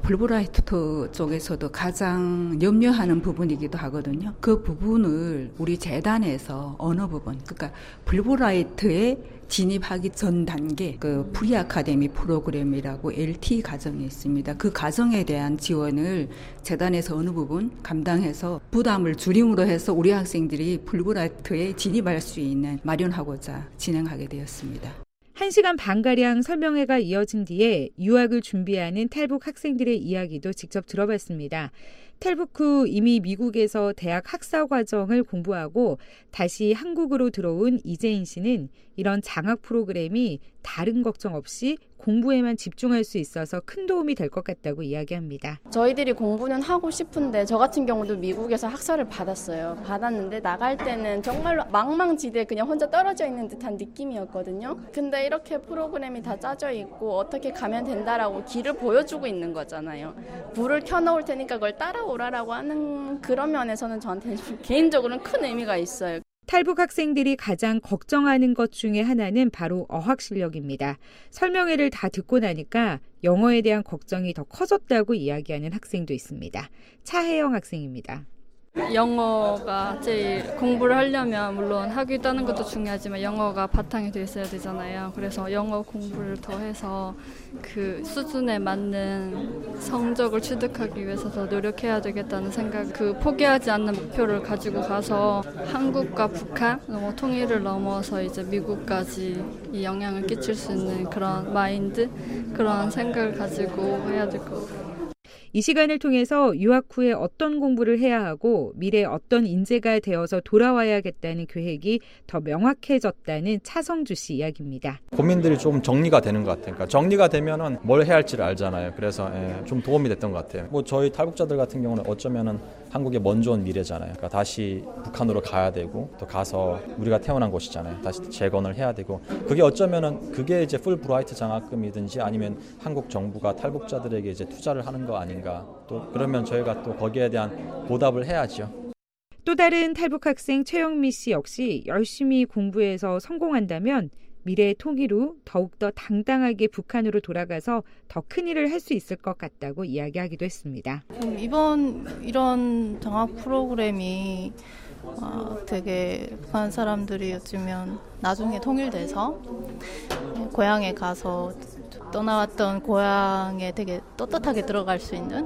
풀브라이트 쪽에서도 가장 염려하는 부분이기도 하거든요. 그 부분을 우리 재단에서 어느 부분, 그러니까 풀브라이트에 진입하기 전 단계 그 프리 아카데미 프로그램이라고 LT 과정이 있습니다. 그 과정에 대한 지원을 재단에서 어느 부분 감당해서 부담을 줄임으로 해서 우리 학생들이 풀브라이트에 진입할 수 있는 마련하고자 진행하게 되었습니다. 1시간 반가량 설명회가 이어진 뒤에 유학을 준비하는 탈북 학생들의 이야기도 직접 들어봤습니다. 탈북 후 이미 미국에서 대학 학사 과정을 공부하고 다시 한국으로 들어온 이재인 씨는 이런 장학 프로그램이 다른 걱정 없이 공부에만 집중할 수 있어서 큰 도움이 될 것 같다고 이야기합니다. 저희들이 공부는 하고 싶은데 저 같은 경우도 미국에서 학사를 받았는데 나갈 때는 정말로 망망지대에 그냥 혼자 떨어져 있는 듯한 느낌이었거든요. 근데 이렇게 프로그램이 다 짜져 있고 어떻게 가면 된다라고 길을 보여주고 있는 거잖아요. 불을 켜놓을 테니까 그걸 따라오라라고 하는 그런 면에서는 저한테는 개인적으로는 큰 의미가 있어요. 탈북 학생들이 가장 걱정하는 것 중에 하나는 바로 어학 실력입니다. 설명회를 다 듣고 나니까 영어에 대한 걱정이 더 커졌다고 이야기하는 학생도 있습니다. 차혜영 학생입니다. 영어가 제일 공부를 하려면 물론 학위 따는 것도 중요하지만 영어가 바탕이 돼 있어야 되잖아요. 그래서 영어 공부를 더 해서 그 수준에 맞는 성적을 취득하기 위해서 더 노력해야 되겠다는 생각, 포기하지 않는 목표를 가지고 가서 한국과 북한 통일을 넘어서 이제 미국까지 이 영향을 끼칠 수 있는 그런 마인드, 그런 생각을 가지고 해야 될 것 같아요. 이 시간을 통해서 유학 후에 어떤 공부를 해야 하고 미래에 어떤 인재가 되어서 돌아와야겠다는 계획이 더 명확해졌다는 차성주 씨 이야기입니다. 고민들이 좀 정리가 되는 것 같아요. 그러니까 정리가 되면은 뭘 해야 할지를 알잖아요. 그래서 좀 도움이 됐던 것 같아요. 저희 탈북자들 같은 경우는 어쩌면은 한국에 먼저 온 미래잖아요. 그러니까 다시 북한으로 가야 되고 또 가서 우리가 태어난 곳이잖아요. 다시 재건을 해야 되고 그게 어쩌면은 그게 이제 풀브라이트 장학금이든지 아니면 한국 정부가 탈북자들에게 이제 투자를 하는 거 아닌가. 또 그러면 저희가 또 거기에 대한 보답을 해야죠. 또 다른 탈북 학생 최영미 씨 역시 열심히 공부해서 성공한다면 미래의 통일 후 더욱더 당당하게 북한으로 돌아가서 더 큰 일을 할 수 있을 것 같다고 이야기하기도 했습니다. 이번 이런 장학 프로그램이 되게 북한 사람들이 어쩌면 나중에 통일돼서 고향에 가서 떠나왔던 고향에 되게 떳떳하게 들어갈 수 있는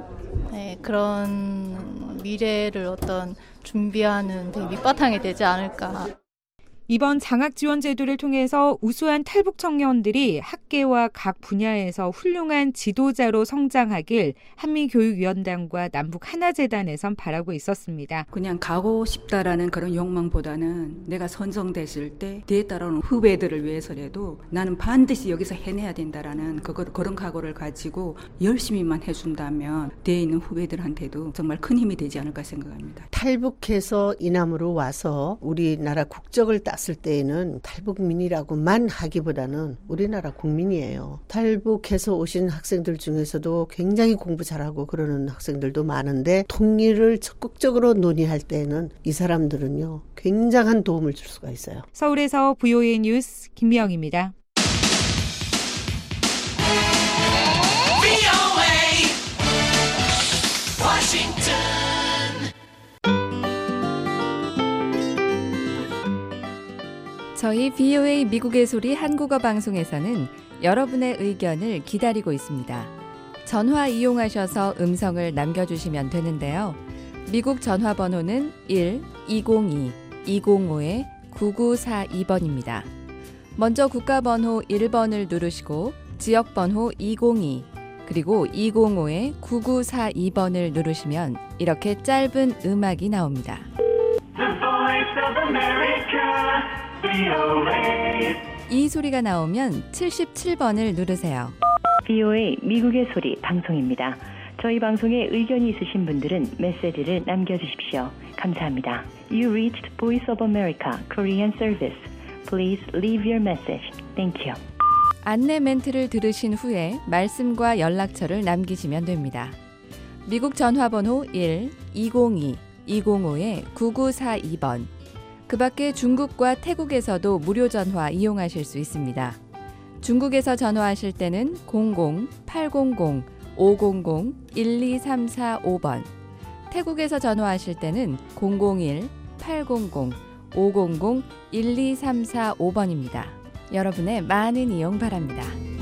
그런 미래를 어떤 준비하는 되게 밑바탕이 되지 않을까. 이번 장학 지원 제도를 통해서 우수한 탈북 청년들이 학계와 각 분야에서 훌륭한 지도자로 성장하길 한미교육위원단과 남북 하나재단에선 바라고 있었습니다. 그냥 가고 싶다라는 그런 욕망보다는 내가 선정됐을 때 뒤에 따라오는 후배들을 위해서라도 나는 반드시 여기서 해내야 된다라는 그런 각오를 가지고 열심히만 해준다면 뒤에 있는 후배들한테도 정말 큰 힘이 되지 않을까 생각합니다. 탈북해서 이남으로 와서 우리나라 국적을 땄을 때에는 탈북민이라고만 하기보다는 우리나라 국민이에요. 탈북해서 오신 학생들 중에서도 굉장히 공부 잘하고 그러는 학생들도 많은데 통일을 적극적으로 논의할 때는 이 사람들은요 굉장한 도움을 줄 수가 있어요. 서울에서 VOA 뉴스 김미영입니다. 저희 VOA 미국의 소리 한국어 방송에서는 여러분의 의견을 기다리고 있습니다. 전화 이용하셔서 음성을 남겨주시면 되는데요. 미국 전화번호는 1-202-205-9942번입니다. 먼저 국가번호 1번을 누르시고 지역번호 202 그리고 205-9942번을 누르시면 이렇게 짧은 음악이 나옵니다. 이 소리가 나오면 77번을 누르세요. VOA 미국의 소리 방송입니다. 저희 방송에 의견이 있으신 분들은 메시지를 남겨주십시오. 감사합니다. You reached Voice of America Korean Service. Please leave your message. Thank you. 안내 멘트를 들으신 후에 말씀과 연락처를 남기시면 됩니다. 미국 전화번호 1-202-205-9942번. 그 밖에 중국과 태국에서도 무료 전화 이용하실 수 있습니다. 중국에서 전화하실 때는 00-800-500-12345번, 태국에서 전화하실 때는 001-800-500-12345번입니다. 여러분의 많은 이용 바랍니다.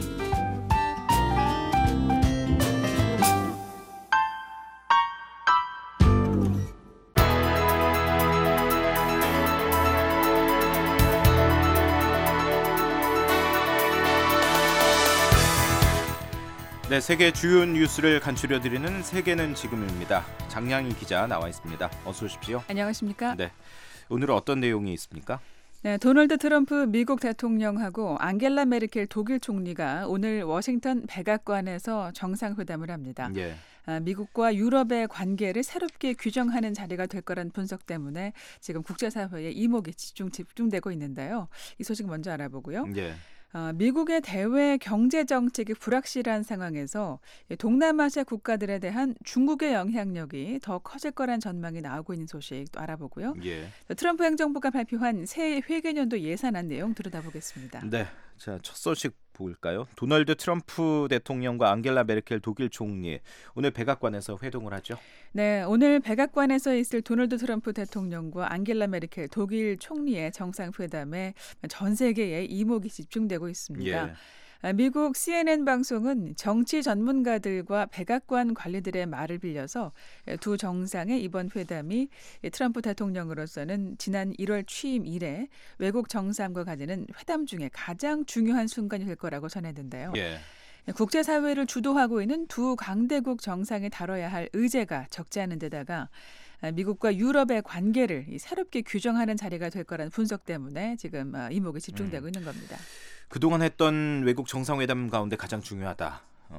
네, 세계 주요 뉴스를 간추려드리는 세계는 지금입니다. 장량희 기자 나와 있습니다. 어서 오십시오. 안녕하십니까? 네, 오늘은 어떤 내용이 있습니까? 네, 도널드 트럼프 미국 대통령하고 앙겔라 메르켈 독일 총리가 오늘 워싱턴 백악관에서 정상회담을 합니다. 예. 미국과 유럽의 관계를 새롭게 규정하는 자리가 될 거란 분석 때문에 지금 국제사회에 이목이 집중되고 있는데요. 이 소식 먼저 알아보고요. 예. 미국의 대외 경제 정책이 불확실한 상황에서 동남아시아 국가들에 대한 중국의 영향력이 더 커질 거란 전망이 나오고 있는 소식 또 알아보고요. 예. 트럼프 행정부가 발표한 새 회계년도 예산안 내용 들여다보겠습니다. 네, 자, 첫 소식 볼까요? 도널드 트럼프 대통령과 앙겔라 메르켈 독일 총리 오늘 백악관에서 회동을 하죠. 네, 오늘 백악관에서 있을 도널드 트럼프 대통령과 앙겔라 메르켈 독일 총리의 정상회담에 전 세계에 이목이 집중되고 있습니다. 예. 미국 CNN 방송은 정치 전문가들과 백악관 관리들의 말을 빌려서 두 정상의 이번 회담이 트럼프 대통령으로서는 지난 1월 취임 이래 외국 정상과 가지는 회담 중에 가장 중요한 순간이 될 거라고 전했는데요. 예. 국제사회를 주도하고 있는 두 강대국 정상이 다뤄야 할 의제가 적지 않은 데다가 미국과 유럽의 관계를 새롭게 규정하는 자리가 될 거라는 분석 때문에 지금 이목이 집중되고 있는 겁니다. 그동안 했던 외국 정상회담 가운데 가장 중요하다.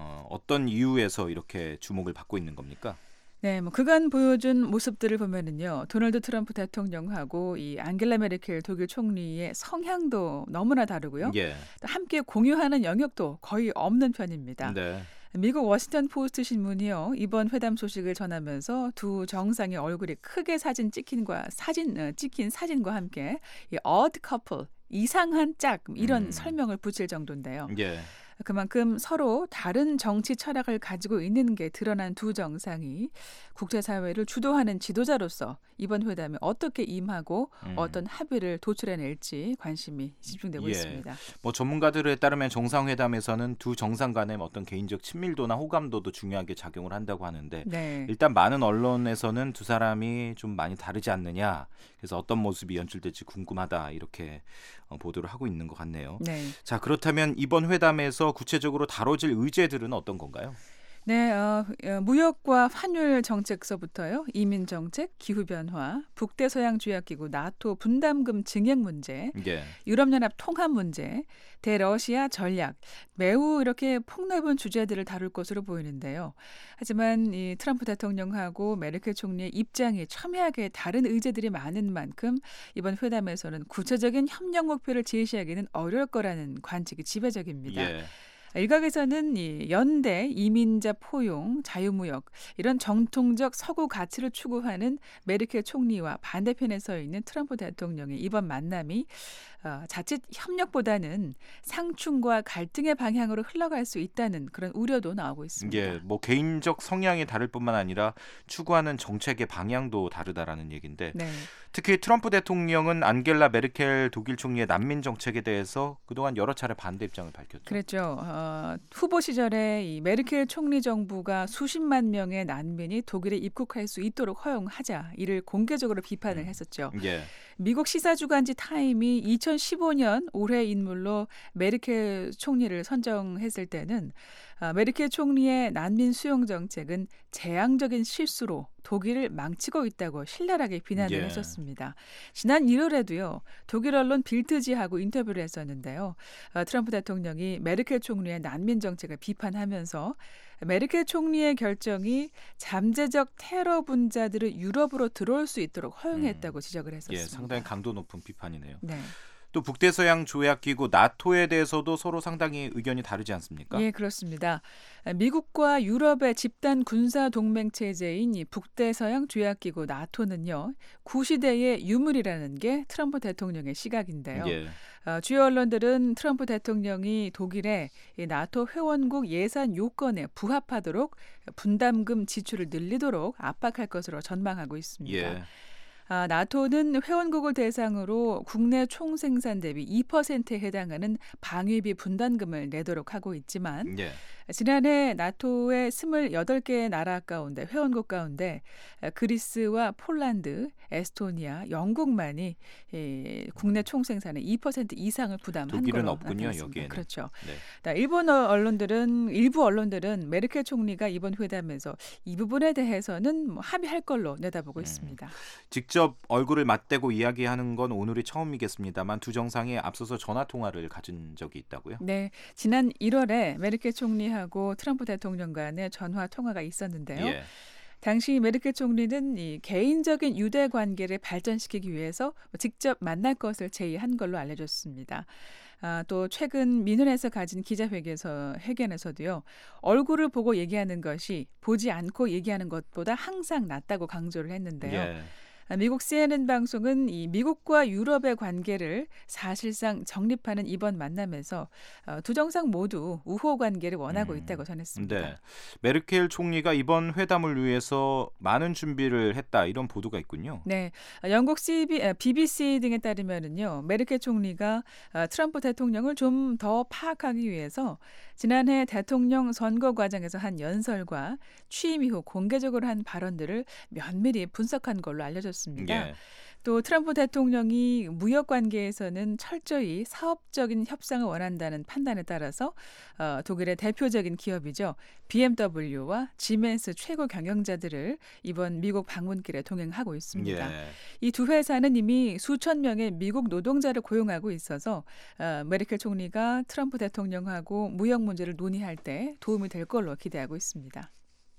어떤 이유에서 이렇게 주목을 받고 있는 겁니까? 네, 그간 보여준 모습들을 보면은요, 도널드 트럼프 대통령하고 이 앙겔라 메르켈 독일 총리의 성향도 너무나 다르고요. 예. 또 함께 공유하는 영역도 거의 없는 편입니다. 네. 미국 워싱턴 포스트 신문이요, 이번 회담 소식을 전하면서 두 정상의 얼굴이 크게 찍힌 사진과 함께 이 odd couple, 이상한 짝 이런 설명을 붙일 정도인데요. 예. 그만큼 서로 다른 정치 철학을 가지고 있는 게 드러난 두 정상이 국제사회를 주도하는 지도자로서 이번 회담에 어떻게 임하고 어떤 합의를 도출해낼지 관심이 집중되고 있습니다. 뭐 전문가들에 따르면 정상회담에서는 두 정상 간의 어떤 개인적 친밀도나 호감도도 중요하게 작용을 한다고 하는데 네. 일단 많은 언론에서는 두 사람이 좀 많이 다르지 않느냐, 그래서 어떤 모습이 연출될지 궁금하다 이렇게 보도를 하고 있는 것 같네요. 네. 자, 그렇다면 이번 회담에서 구체적으로 다뤄질 의제들은 어떤 건가요? 네, 무역과 환율 정책서부터요, 이민 정책, 기후 변화, 북대서양 조약기구 나토 분담금 증액 문제, 유럽연합 통합 문제, 대러시아 전략, 매우 이렇게 폭넓은 주제들을 다룰 것으로 보이는데요. 하지만 이 트럼프 대통령하고 메르켈 총리의 입장이 첨예하게 다른 의제들이 많은 만큼 이번 회담에서는 구체적인 협력 목표를 제시하기는 어려울 거라는 관측이 지배적입니다. 일각에서는 이 연대, 이민자 포용, 자유무역 이런 정통적 서구 가치를 추구하는 메르켈 총리와 반대편에 서 있는 트럼프 대통령의 이번 만남이 자칫 협력보다는 상충과 갈등의 방향으로 흘러갈 수 있다는 그런 우려도 나오고 있습니다. 뭐 개인적 성향이 다를 뿐만 아니라 추구하는 정책의 방향도 다르다라는 얘기인데 특히 트럼프 대통령은 안겔라 메르켈 독일 총리의 난민 정책에 대해서 그동안 여러 차례 반대 입장을 밝혔죠. 그랬죠. 후보 시절에 이 메르켈 총리 정부가 수십만 명의 난민이 독일에 입국할 수 있도록 허용하자 이를 공개적으로 비판을 했었죠. 미국 시사주간지 타임이 2015년 올해 인물로 메르켈 총리를 선정했을 때는 메르켈 총리의 난민 수용 정책은 재앙적인 실수로 독일을 망치고 있다고 신랄하게 비난을 했었습니다. 지난 1월에도요. 독일 언론 빌드지하고 인터뷰를 했었는데요. 트럼프 대통령이 메르켈 총리의 난민 정책을 비판하면서 메르켈 총리의 결정이 잠재적 테러 분자들을 유럽으로 들어올 수 있도록 허용했다고 지적을 했었습니다. 상당히 강도 높은 비판이네요. 네. 또 북대서양 조약기구 나토에 대해서도 서로 상당히 의견이 다르지 않습니까? 예, 그렇습니다. 미국과 유럽의 집단 군사 동맹 체제인 이 북대서양 조약기구 나토는요, 구시대의 유물이라는 게 트럼프 대통령의 시각인데요. 주요 언론들은 트럼프 대통령이 독일에 이 나토 회원국 예산 요건에 부합하도록 분담금 지출을 늘리도록 압박할 것으로 전망하고 있습니다. 나토는 회원국을 대상으로 국내 총생산 대비 2%에 해당하는 방위비 분담금을 내도록 하고 있지만 지난해 나토의 28개의 나라 가운데 회원국 가운데 그리스와 폴란드, 에스토니아, 영국만이 국내 총생산의 2% 이상을 부담한 걸로 독일은 없군요, 나타났습니다. 여기에는. 그렇죠. 일부 언론들은 메르켈 총리가 이번 회담에서 이 부분에 대해서는 합의할 걸로 내다보고 있습니다. 직접 얼굴을 맞대고 이야기하는 건 오늘이 처음이겠습니다만 두 정상이 앞서서 전화 통화를 가진 적이 있다고요? 네, 지난 1월에 메르켈 총리하고 트럼프 대통령 간의 전화 통화가 있었는데요. 당시 메르켈 총리는 이 개인적인 유대 관계를 발전시키기 위해서 직접 만날 것을 제의한 걸로 알려졌습니다. 또 최근 민원에서 가진 기자회견에서도요. 얼굴을 보고 얘기하는 것이 보지 않고 얘기하는 것보다 항상 낫다고 강조를 했는데요. 미국 CNN 방송은 이 미국과 유럽의 관계를 사실상 정립하는 이번 만남에서 두 정상 모두 우호 관계를 원하고 있다고 전했습니다. 메르켈 총리가 이번 회담을 위해서 많은 준비를 했다 이런 보도가 있군요. 네, 영국 BBC 등에 따르면은요, 메르켈 총리가 트럼프 대통령을 좀 더 파악하기 위해서 지난해 대통령 선거 과정에서 한 연설과 취임 이후 공개적으로 한 발언들을 면밀히 분석한 걸로 알려졌습니다. 또 트럼프 대통령이 무역 관계에서는 철저히 사업적인 협상을 원한다는 판단에 따라서 독일의 대표적인 기업이죠. BMW와 지멘스 최고 경영자들을 이번 미국 방문길에 동행하고 있습니다. 이 두 회사는 이미 수천 명의 미국 노동자를 고용하고 있어서 메르켈 총리가 트럼프 대통령하고 무역 문제를 논의할 때 도움이 될 걸로 기대하고 있습니다.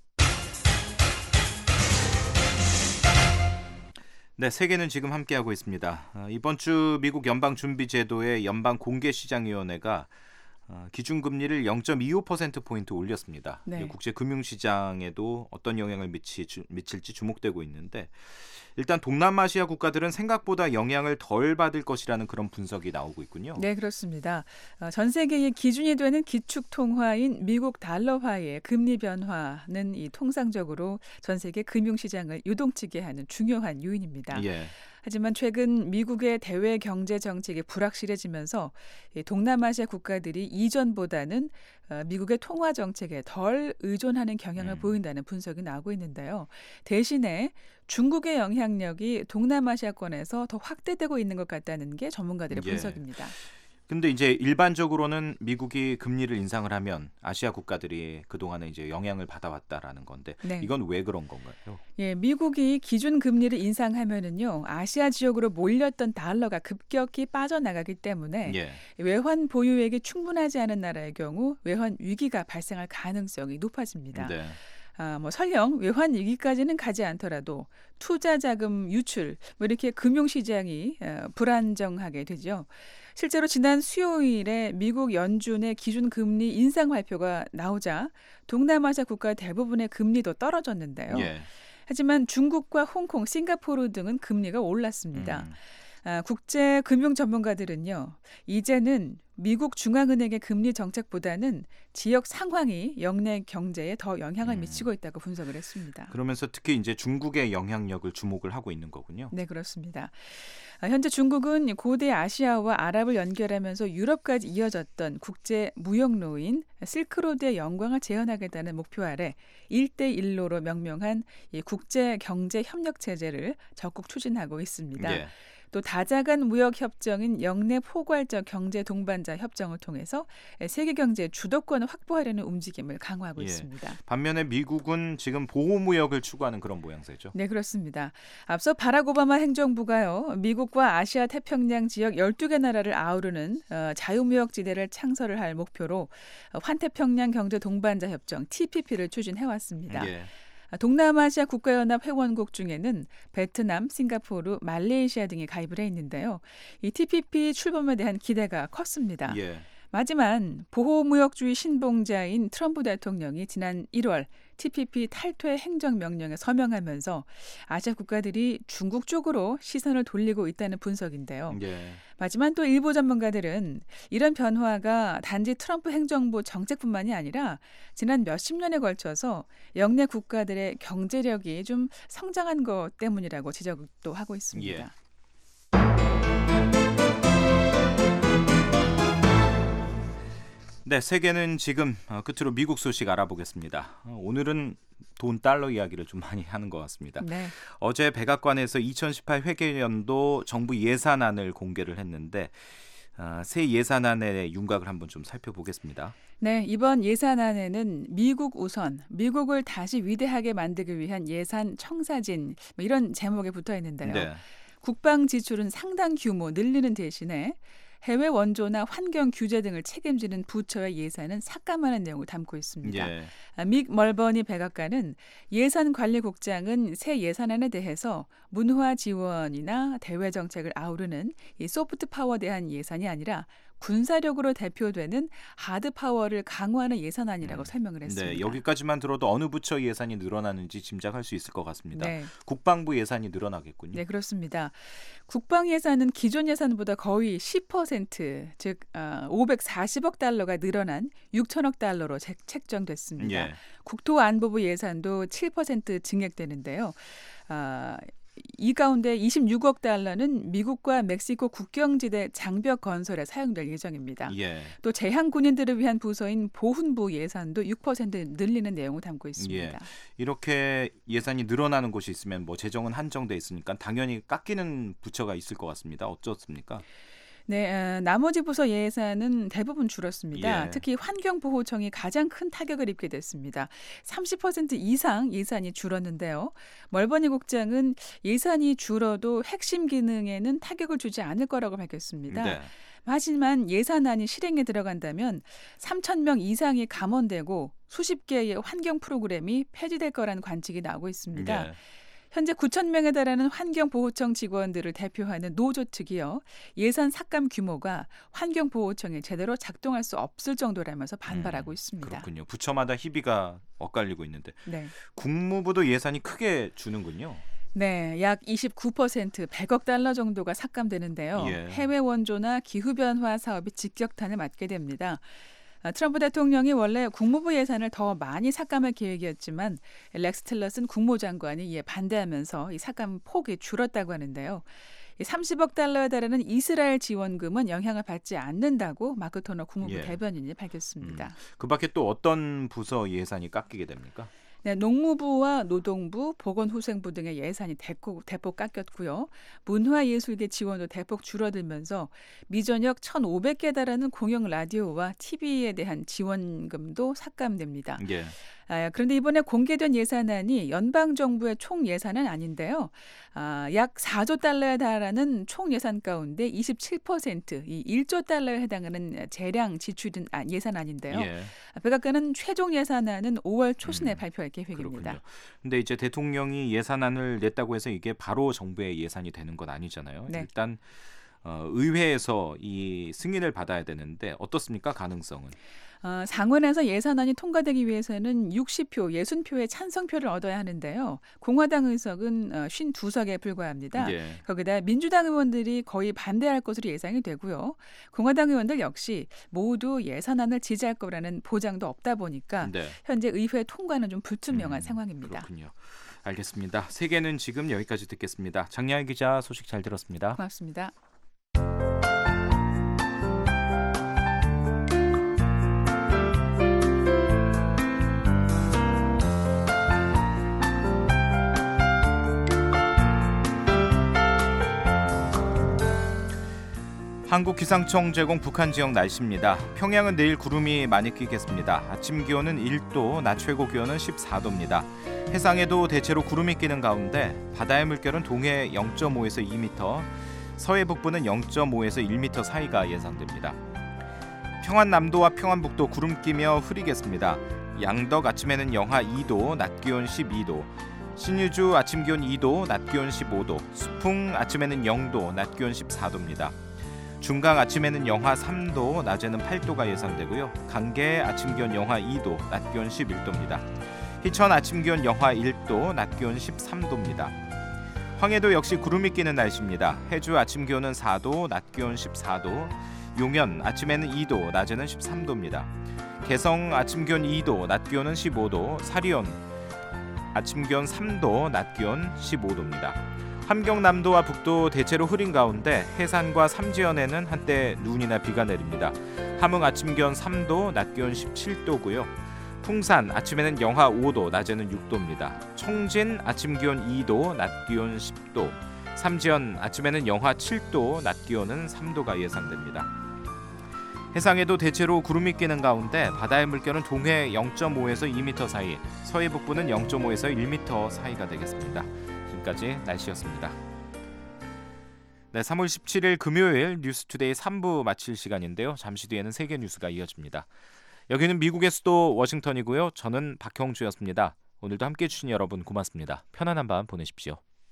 네, 세계는 지금 함께하고 있습니다. 이번 주 미국 연방준비제도의 연방공개시장위원회가 기준금리를 0.25%포인트 올렸습니다. 네. 국제금융시장에도 어떤 영향을 미칠지 주목되고 있는데 일단 동남아시아 국가들은 생각보다 영향을 덜 받을 것이라는 그런 분석이 나오고 있군요. 네, 그렇습니다. 전 세계의 기준이 되는 기축통화인 미국 달러화의 금리 변화는 이 통상적으로 전 세계 금융시장을 요동치게 하는 중요한 요인입니다. 예. 하지만 최근 미국의 대외 경제 정책이 불확실해지면서 동남아시아 국가들이 이전보다는 미국의 통화 정책에 덜 의존하는 경향을 보인다는 분석이 나오고 있는데요. 대신에 중국의 영향력이 동남아시아권에서 더 확대되고 있는 것 같다는 게 전문가들의 분석입니다. 근데 이제 일반적으로는 미국이 금리를 인상을 하면 아시아 국가들이 그동안에 이제 영향을 받아왔다라는 건데 네. 이건 왜 그런 건가요? 예, 미국이 기준 금리를 인상하면은요, 아시아 지역으로 몰렸던 달러가 급격히 빠져나가기 때문에 외환 보유액이 충분하지 않은 나라의 경우 외환 위기가 발생할 가능성이 높아집니다. 네. 설령 외환 위기까지는 가지 않더라도 투자 자금 유출, 이렇게 금융시장이 불안정하게 되죠. 실제로 지난 수요일에 미국 연준의 기준 금리 인상 발표가 나오자 동남아시아 국가 대부분의 금리도 떨어졌는데요. 하지만 중국과 홍콩, 싱가포르 등은 금리가 올랐습니다. 국제 금융 전문가들은요, 이제는 미국 중앙은행의 금리 정책보다는 지역 상황이 역내 경제에 더 영향을 미치고 있다고 분석을 했습니다. 그러면서 특히 이제 중국의 영향력을 주목을 하고 있는 거군요. 네, 그렇습니다. 현재 중국은 고대 아시아와 아랍을 연결하면서 유럽까지 이어졌던 국제 무역로인 실크로드의 영광을 재현하겠다는 목표 아래 1대1로로 명명한 이 국제 경제 협력 체제를 적극 추진하고 있습니다. 또 다자간 무역 협정인 영내 포괄적 경제 동반자 협정을 통해서 세계 경제의 주도권을 확보하려는 움직임을 강화하고 있습니다. 반면에 미국은 지금 보호 무역을 추구하는 그런 모양새죠. 네, 그렇습니다. 앞서 바락 오바마 행정부가요, 미국과 아시아 태평양 지역 12개 나라를 아우르는 자유무역지대를 창설을 할 목표로 환태평양 경제 동반자 협정 TPP를 추진해왔습니다. 동남아시아 국가연합 회원국 중에는 베트남, 싱가포르, 말레이시아 등이 가입을 해 있는데요. 이 TPP 출범에 대한 기대가 컸습니다. 하지만 보호무역주의 신봉자인 트럼프 대통령이 지난 1월 TPP 탈퇴 행정명령에 서명하면서 아시아 국가들이 중국 쪽으로 시선을 돌리고 있다는 분석인데요. 하지만 또 일부 전문가들은 이런 변화가 단지 트럼프 행정부 정책뿐만이 아니라 지난 몇십 년에 걸쳐서 역내 국가들의 경제력이 좀 성장한 것 때문이라고 지적도 하고 있습니다. 네, 세계는 지금 끝으로 미국 소식 알아보겠습니다. 오늘은 돈 달러 이야기를 좀 많이 하는 것 같습니다. 어제 백악관에서 2018 회계연도 정부 예산안을 공개를 했는데 새 예산안의 윤곽을 한번 좀 살펴보겠습니다. 네, 이번 예산안에는 미국 우선, 미국을 다시 위대하게 만들기 위한 예산 청사진 이런 제목에 붙어 있는데요. 국방 지출은 상당 규모 늘리는 대신에 해외 원조나 환경 규제 등을 책임지는 부처의 예산은 삭감하는 내용을 담고 있습니다. 믹 멀버니 백악관은 예산관리국장은 새 예산안에 대해서 문화 지원이나 대외 정책을 아우르는 이 소프트 파워에 대한 예산이 아니라 군사력으로 대표되는 하드 파워를 강화하는 예산안이라고 설명을 했습니다. 네, 여기까지만 들어도 어느 부처 예산이 늘어나는지 짐작할 수 있을 것 같습니다. 국방부 예산이 늘어나겠군요. 네, 그렇습니다. 국방 예산은 기존 예산보다 거의 10%, 즉 540억 달러가 늘어난 6천억 달러로 책정됐습니다. 국토안보부 예산도 7% 증액되는데요. 이 가운데 26억 달러는 미국과 멕시코 국경지대 장벽 건설에 사용될 예정입니다. 또 제향 군인들을 위한 부서인 보훈부 예산도 6% 늘리는 내용을 담고 있습니다. 이렇게 예산이 늘어나는 곳이 있으면 뭐 재정은 한정돼 있으니까 당연히 깎이는 부처가 있을 것 같습니다. 어떻습니까? 네, 나머지 부서 예산은 대부분 줄었습니다. 특히 환경보호청이 가장 큰 타격을 입게 됐습니다. 30% 이상 예산이 줄었는데요. 멀버니 국장은 예산이 줄어도 핵심 기능에는 타격을 주지 않을 거라고 밝혔습니다. 하지만 예산안이 실행에 들어간다면 3,000명 이상이 감원되고 수십 개의 환경 프로그램이 폐지될 거라는 관측이 나오고 있습니다. 현재 9,000명에 달하는 환경보호청 직원들을 대표하는 노조 측이요. 예산 삭감 규모가 환경보호청이 제대로 작동할 수 없을 정도라면서 반발하고 있습니다. 그렇군요. 부처마다 희비가 엇갈리고 있는데 네. 국무부도 예산이 크게 주는군요. 네, 약 29% 100억 달러 정도가 삭감되는데요. 예. 해외 원조나 기후변화 사업이 직격탄을 맞게 됩니다. 트럼프 대통령이 원래 국무부 예산을 더 많이 삭감할 계획이었지만 렉스 틸러슨 국무장관이 이에 반대하면서 이 삭감 폭이 줄었다고 하는데요. 30억 달러에 달하는 이스라엘 지원금은 영향을 받지 않는다고 마크 토너 국무부 예. 대변인이 밝혔습니다. 그 밖에 또 어떤 부서 예산이 깎이게 됩니까? 네, 농무부와 노동부, 보건후생부 등의 예산이 대폭 깎였고요. 문화예술계 지원도 대폭 줄어들면서 미전역 1,500개 달하는 공영 라디오와 TV에 대한 지원금도 삭감됩니다. 예. 그런데 이번에 공개된 예산안이 연방정부의 총 예산은 아닌데요. 약 4조 달러에 달하는 총 예산 가운데 27%, 이 1조 달러에 해당하는 재량 지출인 예산안인데요. 예. 백악관은 최종 예산안은 5월 초순에 발표할 계획입니다. 그런데 이제 대통령이 예산안을 냈다고 해서 이게 바로 정부의 예산이 되는 건 아니잖아요. 네. 일단 의회에서 이 승인을 받아야 되는데 어떻습니까? 가능성은? 상원에서 예산안이 통과되기 위해서는 60표, 60표의 찬성표를 얻어야 하는데요. 공화당 의석은 52석에 불과합니다. 예. 거기다 민주당 의원들이 거의 반대할 것으로 예상이 되고요. 공화당 의원들 역시 모두 예산안을 지지할 거라는 보장도 없다 보니까 네. 현재 의회 통과는 좀 불투명한 상황입니다. 그렇군요. 알겠습니다. 세계는 지금 여기까지 듣겠습니다. 장야희 기자 소식 잘 들었습니다. 고맙습니다. 한국기상청 제공 북한 지역 날씨입니다. 평양은 내일 구름이 많이 끼겠습니다. 아침 기온은 1도, 낮 최고 기온은 14도입니다. 해상에도 대체로 구름이 끼는 가운데 바다의 물결은 동해 0.5에서 2m, 서해 북부는 0.5에서 1m 사이가 예상됩니다. 평안남도와 평안북도 구름 끼며 흐리겠습니다. 양덕 아침에는 영하 2도, 낮 기온 12도, 신유주 아침 기온 2도, 낮 기온 15도, 수풍 아침에는 0도, 낮 기온 14도입니다. 중강 아침에는 영하 3도, 낮에는 8도가 예상되고요. 강계 아침 기온 영하 2도, 낮 기온 11도입니다. 희천 아침 기온 영하 1도, 낮 기온 13도입니다. 황해도 역시 구름이 끼는 날씨입니다. 해주 아침 기온은 4도, 낮 기온 14도. 용현 아침에는 2도, 낮에는 13도입니다. 개성 아침 기온 2도, 낮 기온은 15도. 사리온 아침 기온 3도, 낮 기온 15도입니다. 함경남도와 북도 대체로 흐린 가운데 해산과 삼지연에는 한때 눈이나 비가 내립니다. 함흥 아침 기온 3도, 낮 기온 17도고요. 풍산 아침에는 영하 5도, 낮에는 6도입니다. 청진 아침 기온 2도, 낮 기온 10도. 삼지연 아침에는 영하 7도, 낮 기온은 3도가 예상됩니다. 해상에도 대체로 구름이 끼는 가운데 바다의 물결은 동해 0.5에서 2m 사이, 서해 북부는 0.5에서 1m 사이가 되겠습니다. 지금까지 날씨였습니다. 네, 3월 17일 금요일 뉴스투데이 3부 마칠 시간인데요. 잠시 뒤에는 세계 뉴스가 이어집니다. 여기는 미국의 수도 워싱턴이고요. 저는 박형주였습니다. 오늘도 함께해 주신 여러분 고맙습니다. 편안한 밤 보내십시오.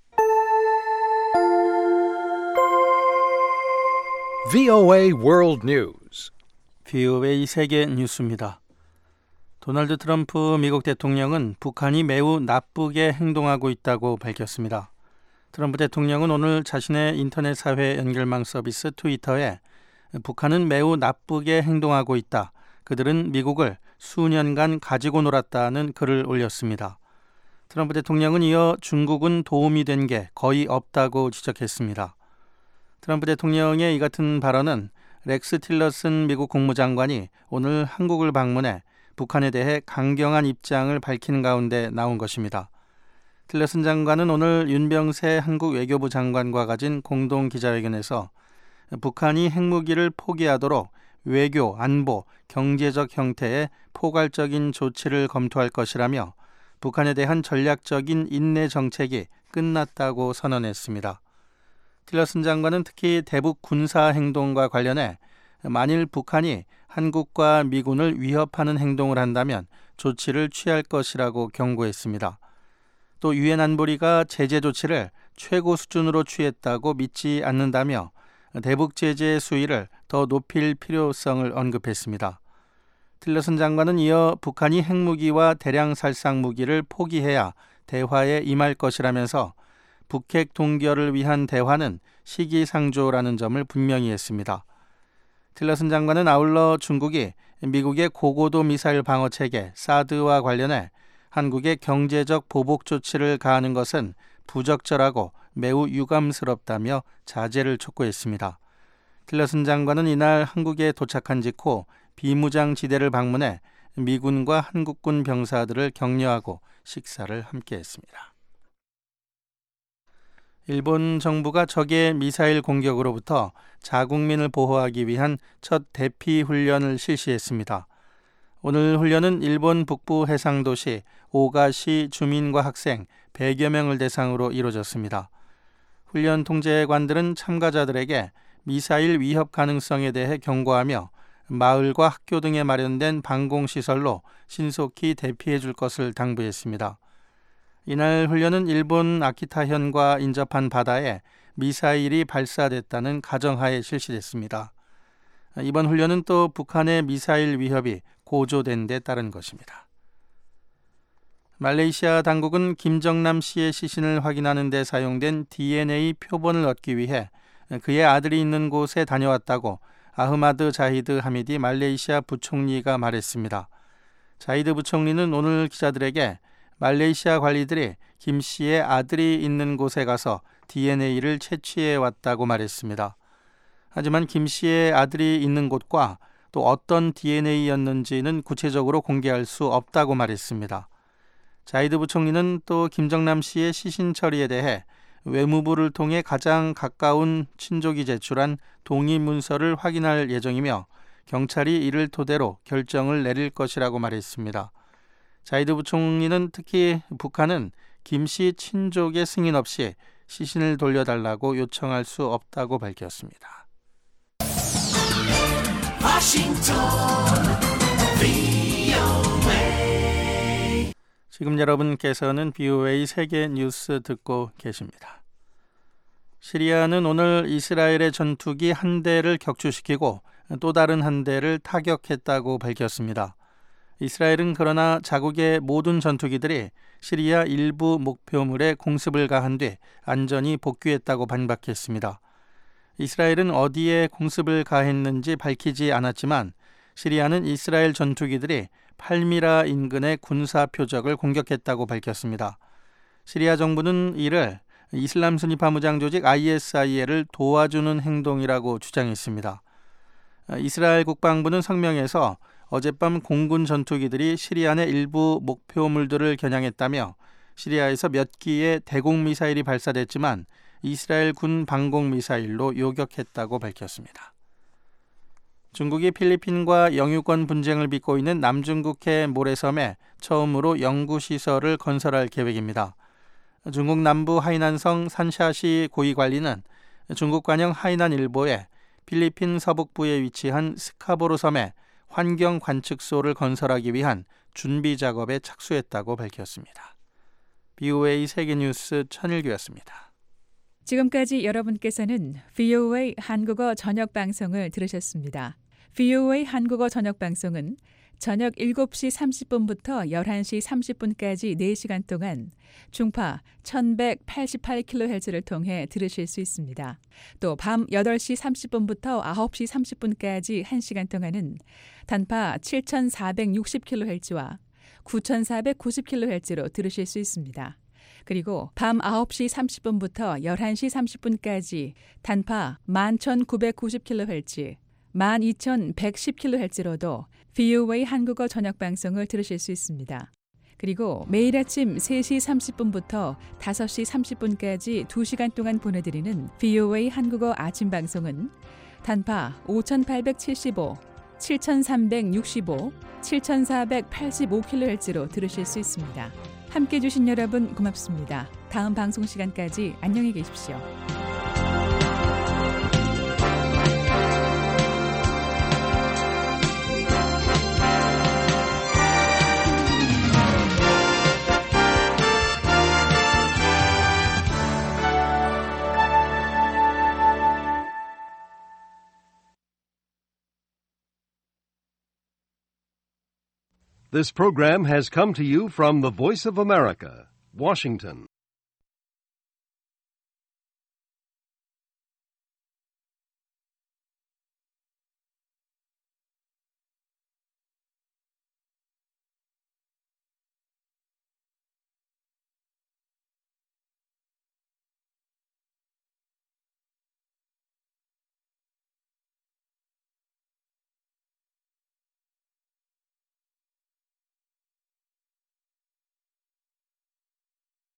VOA World News. VOA 세계 뉴스입니다. 도널드 트럼프 미국 대통령은 북한이 매우 나쁘게 행동하고 있다고 밝혔습니다. 트럼프 대통령은 오늘 자신의 인터넷 사회 연결망 서비스 트위터에 북한은 매우 나쁘게 행동하고 있다. 그들은 미국을 수년간 가지고 놀았다는 글을 올렸습니다. 트럼프 대통령은 이어 중국은 도움이 된 게 거의 없다고 지적했습니다. 트럼프 대통령의 이 같은 발언은 렉스 틸러슨 미국 국무장관이 오늘 한국을 방문해 북한에 대해 강경한 입장을 밝힌 가운데 나온 것입니다. 틸러슨 장관은 오늘 윤병세 한국 외교부 장관과 가진 공동 기자회견에서 북한이 핵무기를 포기하도록 외교, 안보, 경제적 형태의 포괄적인 조치를 검토할 것이라며 북한에 대한 전략적인 인내 정책이 끝났다고 선언했습니다. 틸러슨 장관은 특히 대북 군사 행동과 관련해 만일 북한이 한국과 미군을 위협하는 행동을 한다면 조치를 취할 것이라고 경고했습니다. 또 유엔 안보리가 제재 조치를 최고 수준으로 취했다고 믿지 않는다며 대북 제재의 수위를 더 높일 필요성을 언급했습니다. 틸러슨 장관은 이어 북한이 핵무기와 대량 살상 무기를 포기해야 대화에 임할 것이라면서 북핵 동결을 위한 대화는 시기상조라는 점을 분명히 했습니다. 틸러슨 장관은 아울러 중국이 미국의 고고도 미사일 방어 체계 사드와 관련해 한국의 경제적 보복 조치를 가하는 것은 부적절하고 매우 유감스럽다며 자제를 촉구했습니다. 틸러슨 장관은 이날 한국에 도착한 직후 비무장지대를 방문해 미군과 한국군 병사들을 격려하고 식사를 함께했습니다. 일본 정부가 적의 미사일 공격으로부터 자국민을 보호하기 위한 첫 대피 훈련을 실시했습니다. 오늘 훈련은 일본 북부 해상도시 오가시 주민과 학생 100여 명을 대상으로 이루어졌습니다. 훈련 통제관들은 참가자들에게 미사일 위협 가능성에 대해 경고하며 마을과 학교 등에 마련된 방공시설로 신속히 대피해 줄 것을 당부했습니다. 이날 훈련은 일본 아키타현과 인접한 바다에 미사일이 발사됐다는 가정하에 실시됐습니다. 이번 훈련은 또 북한의 미사일 위협이 고조된 데 따른 것입니다. 말레이시아 당국은 김정남 씨의 시신을 확인하는 데 사용된 DNA 표본을 얻기 위해 그의 아들이 있는 곳에 다녀왔다고 아흐마드 자히드 하미디 말레이시아 부총리가 말했습니다. 자히드 부총리는 오늘 기자들에게 말레이시아 관리들이 김 씨의 아들이 있는 곳에 가서 DNA를 채취해 왔다고 말했습니다. 하지만 김 씨의 아들이 있는 곳과 또 어떤 DNA였는지는 구체적으로 공개할 수 없다고 말했습니다. 자히드 부총리는 또 김정남 씨의 시신 처리에 대해 외무부를 통해 가장 가까운 친족이 제출한 동의 문서를 확인할 예정이며 경찰이 이를 토대로 결정을 내릴 것이라고 말했습니다. 자히드 부총리는 특히 북한은 김 씨 친족의 승인 없이 시신을 돌려달라고 요청할 수 없다고 밝혔습니다. 지금 여러분께서는 BOA 세계 뉴스 듣고 계십니다. 시리아는 오늘 이스라엘의 전투기 한 대를 격추시키고 또 다른 한 대를 타격했다고 밝혔습니다. 이스라엘은 그러나 자국의 모든 전투기들이 시리아 일부 목표물에 공습을 가한 뒤 안전히 복귀했다고 반박했습니다. 이스라엘은 어디에 공습을 가했는지 밝히지 않았지만 시리아는 이스라엘 전투기들이 팔미라 인근의 군사 표적을 공격했다고 밝혔습니다. 시리아 정부는 이를 이슬람 순위파 무장 조직 ISIL을 도와주는 행동이라고 주장했습니다. 이스라엘 국방부는 성명에서 어젯밤 공군 전투기들이 시리아 내 일부 목표물들을 겨냥했다며 시리아에서 몇 기의 대공미사일이 발사됐지만 이스라엘 군 방공미사일로 요격했다고 밝혔습니다. 중국이 필리핀과 영유권 분쟁을 빚고 있는 남중국해 모래섬에 처음으로 연구시설을 건설할 계획입니다. 중국 남부 하이난성 산샤시 고위관리는 중국 관영 하이난일보에 필리핀 서북부에 위치한 스카보로 섬에 환경 관측소를 건설하기 위한 준비 작업에 착수했다고 밝혔습니다. BOA 세계뉴스 천일규였습니다. 지금까지 여러분께서는 VOA 한국어 저녁 방송을 들으셨습니다. VOA 한국어 저녁 방송은 저녁 7시 30분부터 11시 30분까지 4시간 동안 중파 1188kHz를 통해 들으실 수 있습니다. 또 밤 8시 30분부터 9시 30분까지 1시간 동안은 단파 7460kHz와 9490kHz로 들으실 수 있습니다. 그리고 밤 9시 30분부터 11시 30분까지 단파 11990kHz, 12110kHz로도 VOA 한국어 저녁 방송을 들으실 수 있습니다. 그리고 매일 아침 3시 30분부터 5시 30분까지 2시간 동안 보내드리는 VOA 한국어 아침 방송은 단파 5875, 7365, 7485kHz로 들으실 수 있습니다. 함께해 주신 여러분 고맙습니다. 다음 방송 시간까지 안녕히 계십시오. This program has come to you from the Voice of America, Washington.